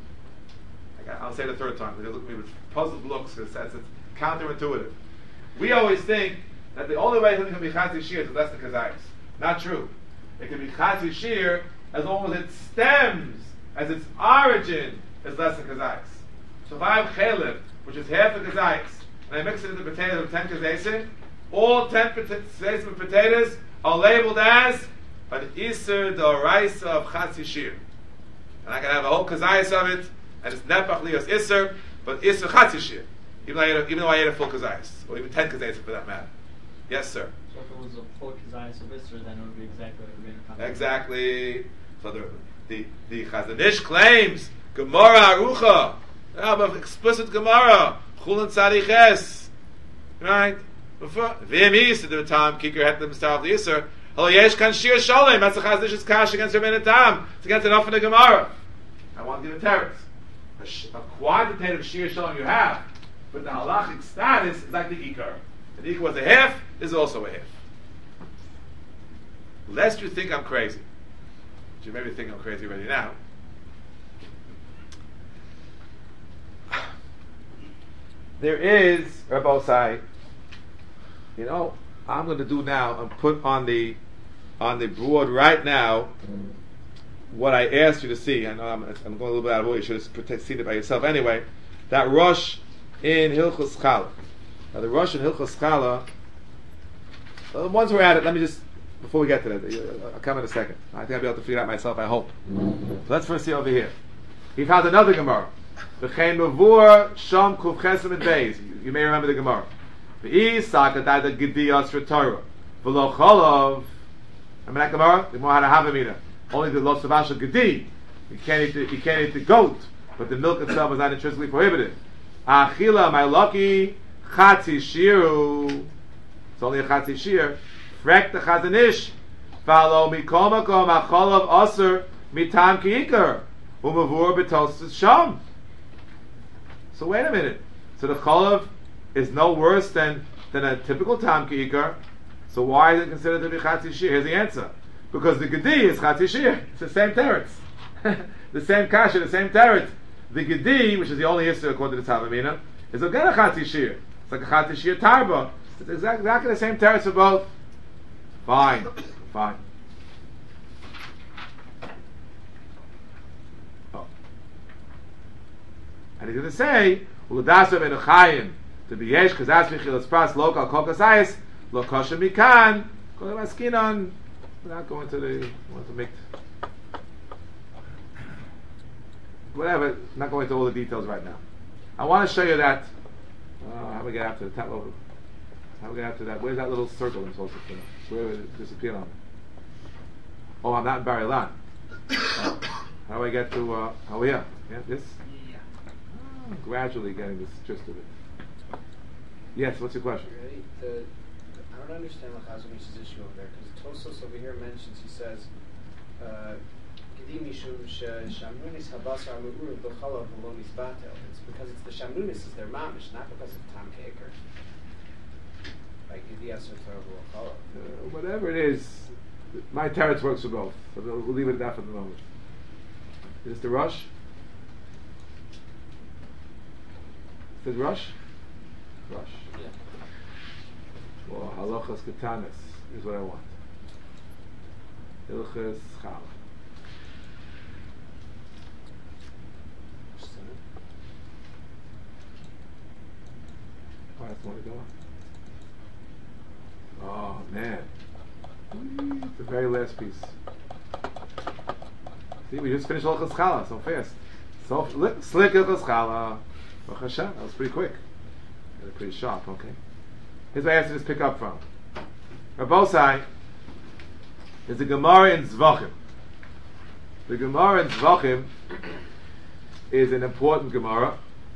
S1: I'll say it the third time. They look at me with puzzled looks because it's counterintuitive. We always think that the only way something can be Chatzi Shir is less than Kazayas. Not true. It can be Chatzi Shir as long as it stems, as its origin is less than Kazayas. So if I have Chalev, which is half a Kazayas, and I mix it into potatoes of 10 Kazayas, all 10 Kazayas of potatoes are labeled as an Isser D'Oraisa of Chatzi Shir. And I can have a whole Kazayas of it, and it's Nepach Lios Isser, but Isser Chatzi Shir. Even though I ate a full Kazayas, or even 10 Kazayas for that matter. Yes, sir.
S5: So if it was a full Kazayas of Isser, then it would be exactly like Rabbeinu Tam.
S1: Exactly. So the Chazon Ish claims Gemara Arucha. Explicit Gemara. Chulin Tzadi Ches. Right? V'im said the Tam Ki'ikar het the Mistar of the Isser. Hello, yesh kan shir sholem. That's the Chazon Ish's kash against Rabbeinu Tam. It's against enough in the Gemara. I want to give a teretz. A quantitative shir sholem you have, but the halachic status is like the Ikar. The Ikar was a half, this is also a half. Lest you think I'm crazy. But you maybe think I'm crazy already now. There is, Rabbosai, I'm going to do now and put on the board right now what I asked you to see. I know I'm going a little bit out of order. You should have seen it by yourself anyway. That Rosh in Hilchos Chala. Now the Rosh in Hilchos Chala. Once we're at it, let me just before we get to that, I'll come in a second. I think I'll be able to figure it out myself. I hope. So let's first see over here. He found another Gemara. V'chein mavur sham kuf chesem and beis. You may remember the Gemara. V'ii sakat ad gediyas for Torah. V'lo cholov. Remember that Gemara? The Gemara had a havamina. Only the lo savashal gedi. You can't eat the goat, but the milk itself is not intrinsically prohibited. Achila my lucky chatzi shiru. It's only a chatzi shir. Frek the chazanish. Follow mikol makom acholov aser mitam kiikar umavur b'tos sham. So wait a minute. So the cholov is no worse than a typical tam kiikar. So why is it considered to be chatzi shir? Here's the answer. Because the gedi is chatzi shir. It's the same teretz. The same kasha, the same teretz. The gedi, which is the only issue according to the Tavamina, is again a chatzi shir. It's like a chatzi shir tarba. It's exactly the same teretz for both. Fine. Oh. And he's going to say, "Uladasa ben Chayim to be yesh kazas michilas pras lokal kokasayis lo kosher mikan kol maskinon." We're not going to want to make whatever. Not going into all the details right now. I want to show you that. How do we get after the top over? How do we get after that? Where's that little circle I'm supposed to finish? Where would it disappear on me? Oh, I'm not in Bar Ilan. How do I get to? Oh, yeah, this.
S3: Yeah.
S1: Gradually getting this gist of it. Yes. What's your question?
S3: Ready? I don't understand the Chazonish's issue over there because Tosos over here mentions, he says, it's because it's the Shamnunis is their mamish, not because of Tam Keker. Like
S1: whatever it is, my teretz works for both. So we'll leave it at that for the moment. Is this the Rush? Is it Rush? Rush.
S3: Yeah.
S1: Well, halachas ketanis is what I want. Hilchas chala. Oh, that's the one to go on. Oh man, the very last piece. See, we just finished Hilchas Chala so fast. So slick Hilchas Chala. Baruch Hashem, that was pretty quick. Pretty sharp. Okay. Here's where I have to just pick up from. Rabosai is the Gemara in Zvachim. The Gemara in Zvachim is an important Gemara.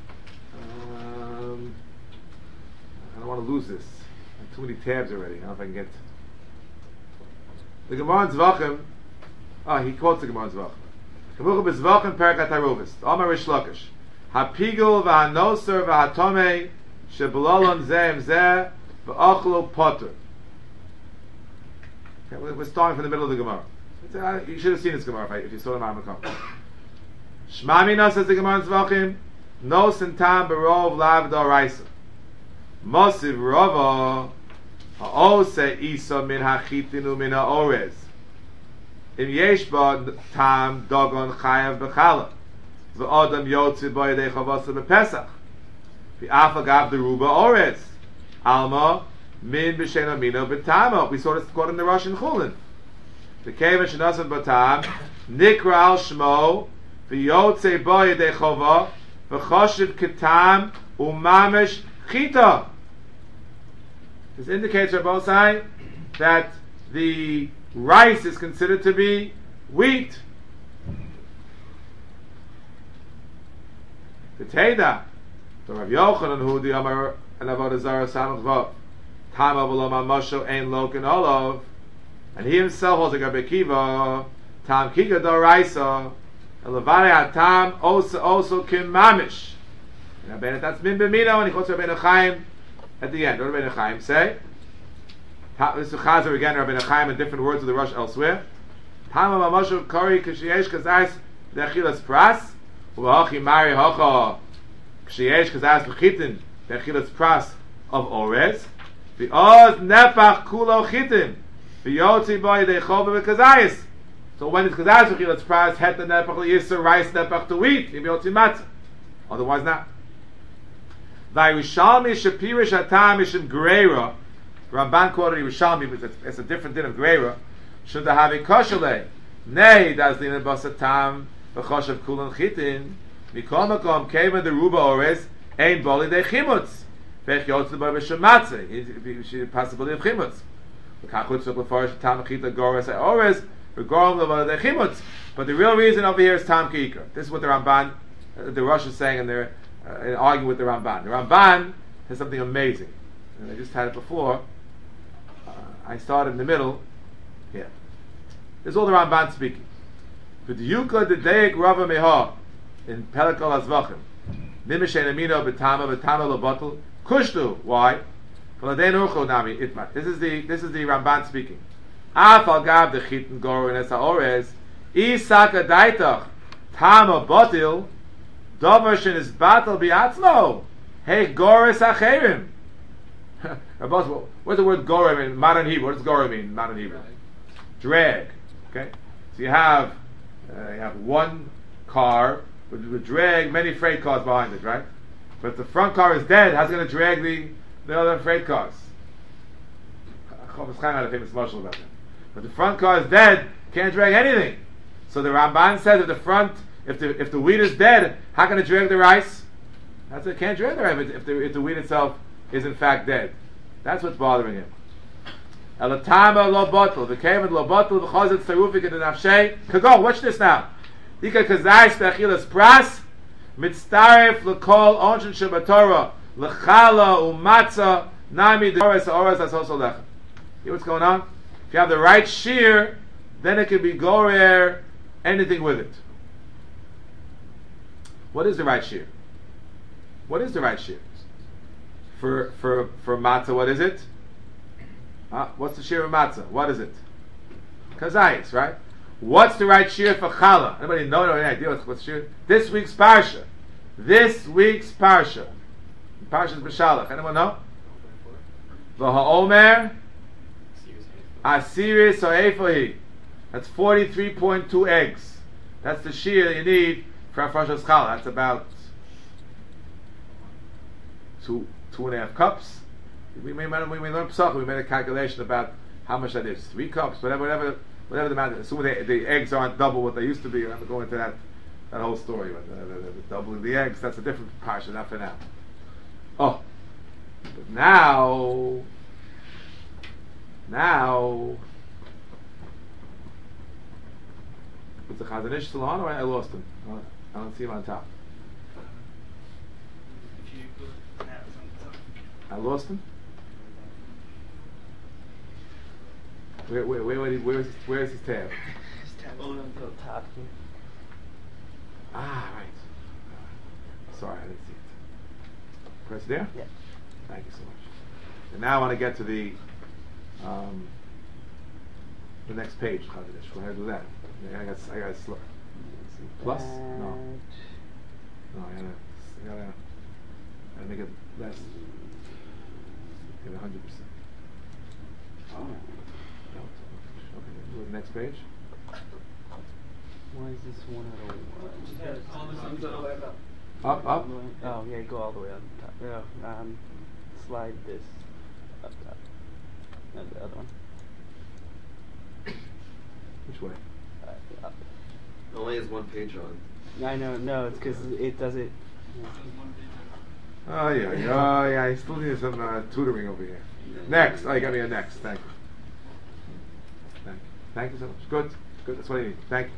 S1: I don't want to lose this. I have too many tabs already. I don't know if I can get the Gemara in Zvachim. He quotes the Gemara in Zvachim. Gemara b'Zvachim Perek HaTaruvis. Amar Rish Lakish. Hapigul v'hanoser v'hatomei sheb'lalon zeh zeh v'achlu potter. Okay, we're starting from the middle of the Gemara. You should have seen this Gemara if you saw the Ma'amar. Shmamina says the Gemara in Zvachim. Nos and tam berov lav d'oraisa. Mosiv rava ha'ose isa min ha'chitinu min ha'orez. Im yesh ba tam dogon chayav b'chala. V'odam yotzi bo yedei chavasa b'pesach. V'af agav deruba orez. Alma min b'shen amino b'tama. We saw this quote in the Russian Chulin. The kevan shenasan b'tam nikra al shmo v'yotzi bo yedei chava v'choshev ketam u'mamesh chita. This indicates, Rabosai, that the rice is considered to be wheat. The Teda, the Rav Yochanan who the Amar and Avodah Zarah Samach Vav, Tam Avolom Moshe Ein Lokin Olav, and he himself holds a Rabbi Kiva, Tam Kika Doraisa, and Levare Hatam also Kim Mamish. And that's Min B'Mino, and he quotes Rabbeinu Chaim at the end. What did Rabbeinu Chaim say? This is Chazer again, Rabbeinu Chaim in different words of the Rush elsewhere. Tam Moshe Kori Kishiyesh Kazais Dechilas Pras. U'achi mari hocha ksheyesh kazas v'chitin v'chilas pras of orez v'oz nefach kulo chitin v'yotzi bo yedei chova v'kazayis. So when it's kazayis v'chilas pras, het the nefach l'yisser, rice nefach to wheat, v'yotzi matzah. Otherwise not. V'yishalmi shapirish hatam mishim greira. Ramban quoted Yerushalmi, but it's a different din of greira. Should the havi kosher lei? Nay, das din basatam. V'choshev kulan chitin Mikol makom keva the ruba ores ein boli de chimutz. Vech yotzu ba b'shematze. Possibility of chimutz. V'kachutz v'lefarish tam chita gores ores v'gorom leva de chimutz. But the real reason over here is tam kikar. This is what the Ramban, the Rosh is saying, and they're arguing with the Ramban. The Ramban has something amazing, and I just had it before. I started in the middle. Here, this is all the Ramban speaking. V'diyuka de deik rava meha in Pelekol Azvachim. Nimishen amino b'tama lebatel kushtu. Why? This is the Ramban speaking. Afal gav de chitin goro in esa ores. Isaka daitach tama batil davar shen is batal biatzmo hey gores acherim. What's the word gora mean? Modern Hebrew. What does gora mean? Modern Hebrew. Drag. Okay. So you have one car with drag many freight cars behind it, right? But if the front car is dead, how's it going to drag the other freight cars? Chofetz Chaim had a famous mashal about that. But the front car is dead, can't drag anything. So the Ramban says if the wheat is dead, how can it drag the rice? That's it, can't drag the rice if the wheat itself is in fact dead. That's what's bothering him. Elatama lo bottle, the kaven lo bottle, the chazet sarufik and the nafshay. Kagol, watch this now. Dika kazai spechilas pras, mitztaref lekol onshin shabatora, lechala umatza, nami doras oras asoso lecha. See what's going on? If you have the right shear, then it can be gorer, anything with it. What is the right shear? What is the right shear? For matzah, what is it? What's the shear of matzah? What is it? Kazayis, right? What's the right shear for challah? Anybody know any idea what's shear? This week's parsha. Parsha's b'shalach. Anyone know? V'ha'omer asiris ha'efohi. That's 43.2 eggs. That's the shear that you need for a Parshas challah. That's about 2.5 cups. We learned Pesach. We made a calculation about how much that is. 3 cups, whatever the amount. Assuming the eggs aren't double what they used to be. I'm not going into that whole story. But doubling the eggs, that's a different parsha. Not for now. Oh, but now, is the Chazon Ish still on, or I lost him? I don't see him on top. I lost him. Where is his tab?
S7: His tab's on the top here.
S1: Ah, right. Sorry, I didn't see it. Press there?
S7: Yeah.
S1: Thank you so much. And now I want to get to the next page. Go ahead and do that. I got slow. Plus? No. No, I gotta make it less. Get 100%.
S7: Oh.
S1: No. Okay, go to the next page.
S7: Why is this one out of one?
S1: Up.
S7: Oh, yeah, go all the way up top. No, slide this up top. No, the other one.
S1: Which way?
S7: Up.
S4: It only has one page on.
S7: I know, no, it's because it does it.
S1: Oh yeah. I still need some tutoring over here. Next. Oh, you got me a next. Thank you. Thank you so much. Good. That's what I need. Thank you.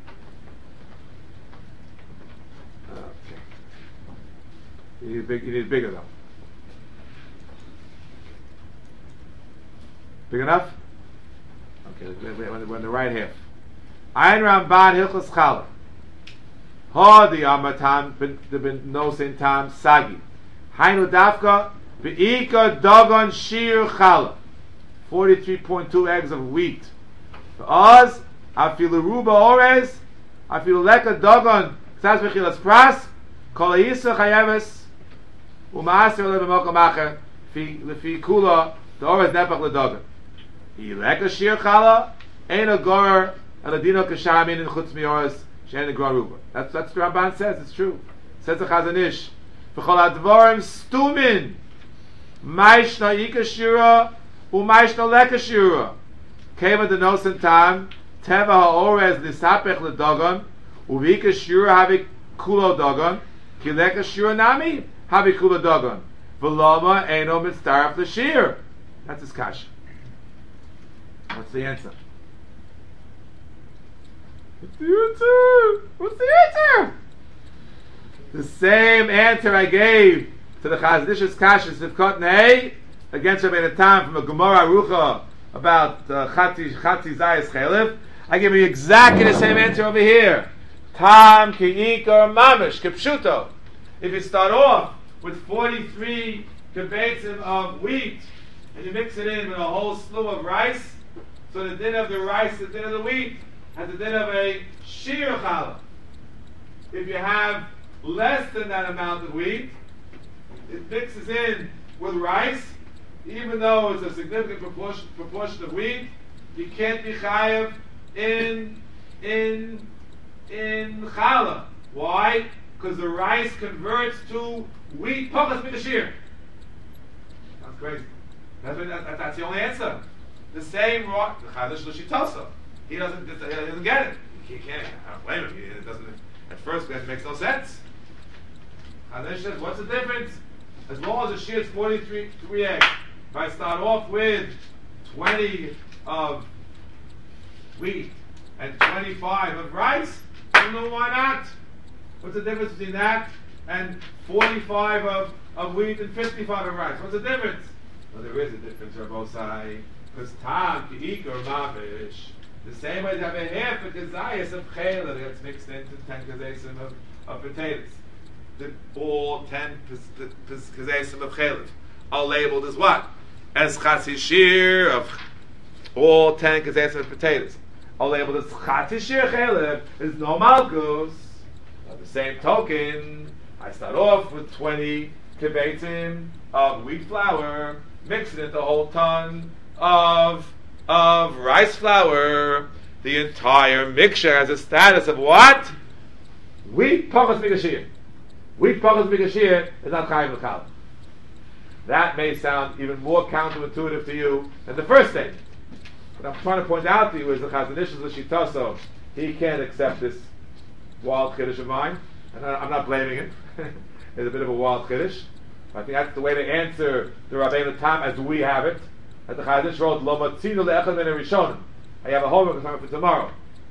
S1: Okay. You need it bigger though. Big enough? Okay. We're in the right half. Ein Ramban Hilchos Challah. Ha di amatam ben nosin tam sagi. Hainu dafka beika dogon shir challah. 43.2 eggs of wheat. Oz afilu ruba ores afilu leka dogon ksas bechilas pras kol yisa chayeves umaaser lebemokam acher lefi kula the ores nepach ledogon. Leka shir challah ein a gorer aladino kashamin in chutz miores shein a ruba. That's the Ramban says. It's true. Says the Chazon Ish. V'chol advorim stumin maishna ikashira umaishna lekashira keva denosen tam teva haorez nisapech ledogon uvikashira kulo dagon, kileka shiranami, habi kulo dagon. V'lama eno mitzdaraf l'shir. That's his kasha. What's the answer? What's the answer? What's the answer? The same answer I gave to the Chazdish's kasha Sivkot Nei against Rabbeinu Tam from a Gemara Arucha about Chati Zayas Chelif. I give you exactly the same answer over here. Tam ki'ik or mamish kipshuto. If you start off with 43 kibbetzim of wheat and you mix it in with a whole slew of rice, so the din of the rice, the din of the wheat, has the din of a shir challah. If you have less than that amount of wheat, it mixes in with rice, even though it's a significant proportion of wheat, you can't be chayav in challah. Why? Because the rice converts to wheat pachas mikashir. That's crazy. That's the only answer. The same rock, the chadash l'shitasa. He doesn't get it. He can't. I don't blame him. It doesn't. At first, it makes no sense. Chadash says, what's the difference? As long as the shear is 43 eggs, if I start off with 20 of wheat and 25 of rice, I don't know why not. What's the difference between that and 45 of wheat and 55 of rice? What's the difference? Well, there is a difference, Rabbosai, because tam, ki'ik, or mavish, the same way they have a half a kazayas of chayla that gets mixed into 10 kazayasim of potatoes. All 10 kazayasim of chayla are labeled as what? As chatzi shir of all 10 kazayasim of potatoes. Are labeled as chatzi shir chayla is no malchus. By the same token, I start off with 20 kibbetzim of wheat flour, mix it into a whole ton of rice flour. The entire mixture has a status of what? Wheat pachas mikashir. Wheat pachas mikashir is not chayiv l'chal. That may sound even more counterintuitive to you than the first statement. What I'm trying to point out to you is the Chazon Ish's l'shitaso, he can't accept this wild chiddush of mine, and I'm not blaming him. It's a bit of a wild chiddush. I think that's the way to answer the Rabbeinu Tam as we have it. That the Chazon Ish wrote, Lo matzinu le'echad min harishonim. I have a homework assignment for tomorrow.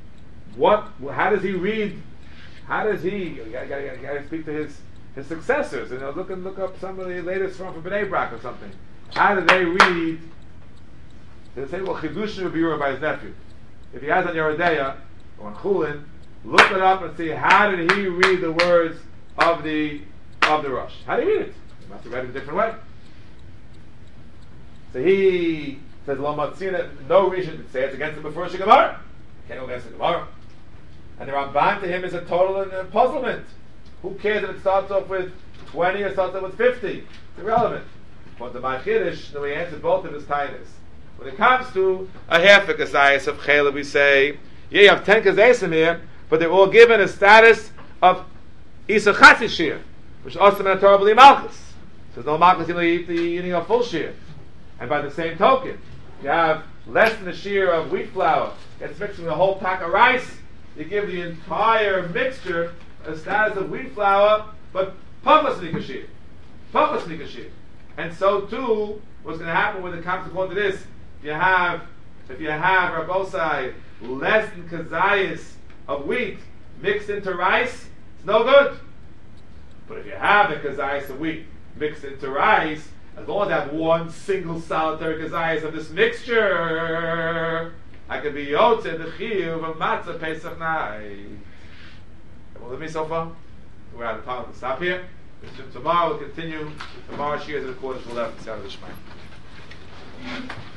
S1: How does he read? How does he? You gotta speak to his successors, and look up some of the latest from Bnei Brak or something. How do they read? They say, well, Chidush would be ruined by his nephew. If he has on Yerodeya or on Chulin, look it up and see how did he read the words of the Rosh. How did he read it? He must have read it a different way. So he says, Lo matzina, no reason to say it's against the before Gemara. Can't go against the Gemara. And the Ramban to him is a total puzzlement. Who cares if it starts off with 20 or starts off with 50? It's irrelevant. But the Machidish, we answered both of his titles. When it comes to a half a kazayas of chayla, we say, yeah, you have 10 kazayasim here, but they're all given a status of isa chatzi shir, which also meant Torah b'li malchus. So there's no malchus eating a full shir. And by the same token, you have less than a shir of wheat flour, it's mixed with a whole pack of rice, you give the entire mixture a status of wheat flour, but pachas nikashir. Pachas nikashir. And so too, what's going to happen when it comes to this, if you have Rabbosai, less than kazayas of wheat mixed into rice, it's no good. But if you have the kazayas of wheat mixed into rice, as long as I have one single solitary kazayas of this mixture, I can be yotzei the chiyuv of matzah pesach night. Well, with me so far? We're out of time to stop here. Tomorrow we'll continue. Tomorrow she is in the quarters to the left, out of the Shema.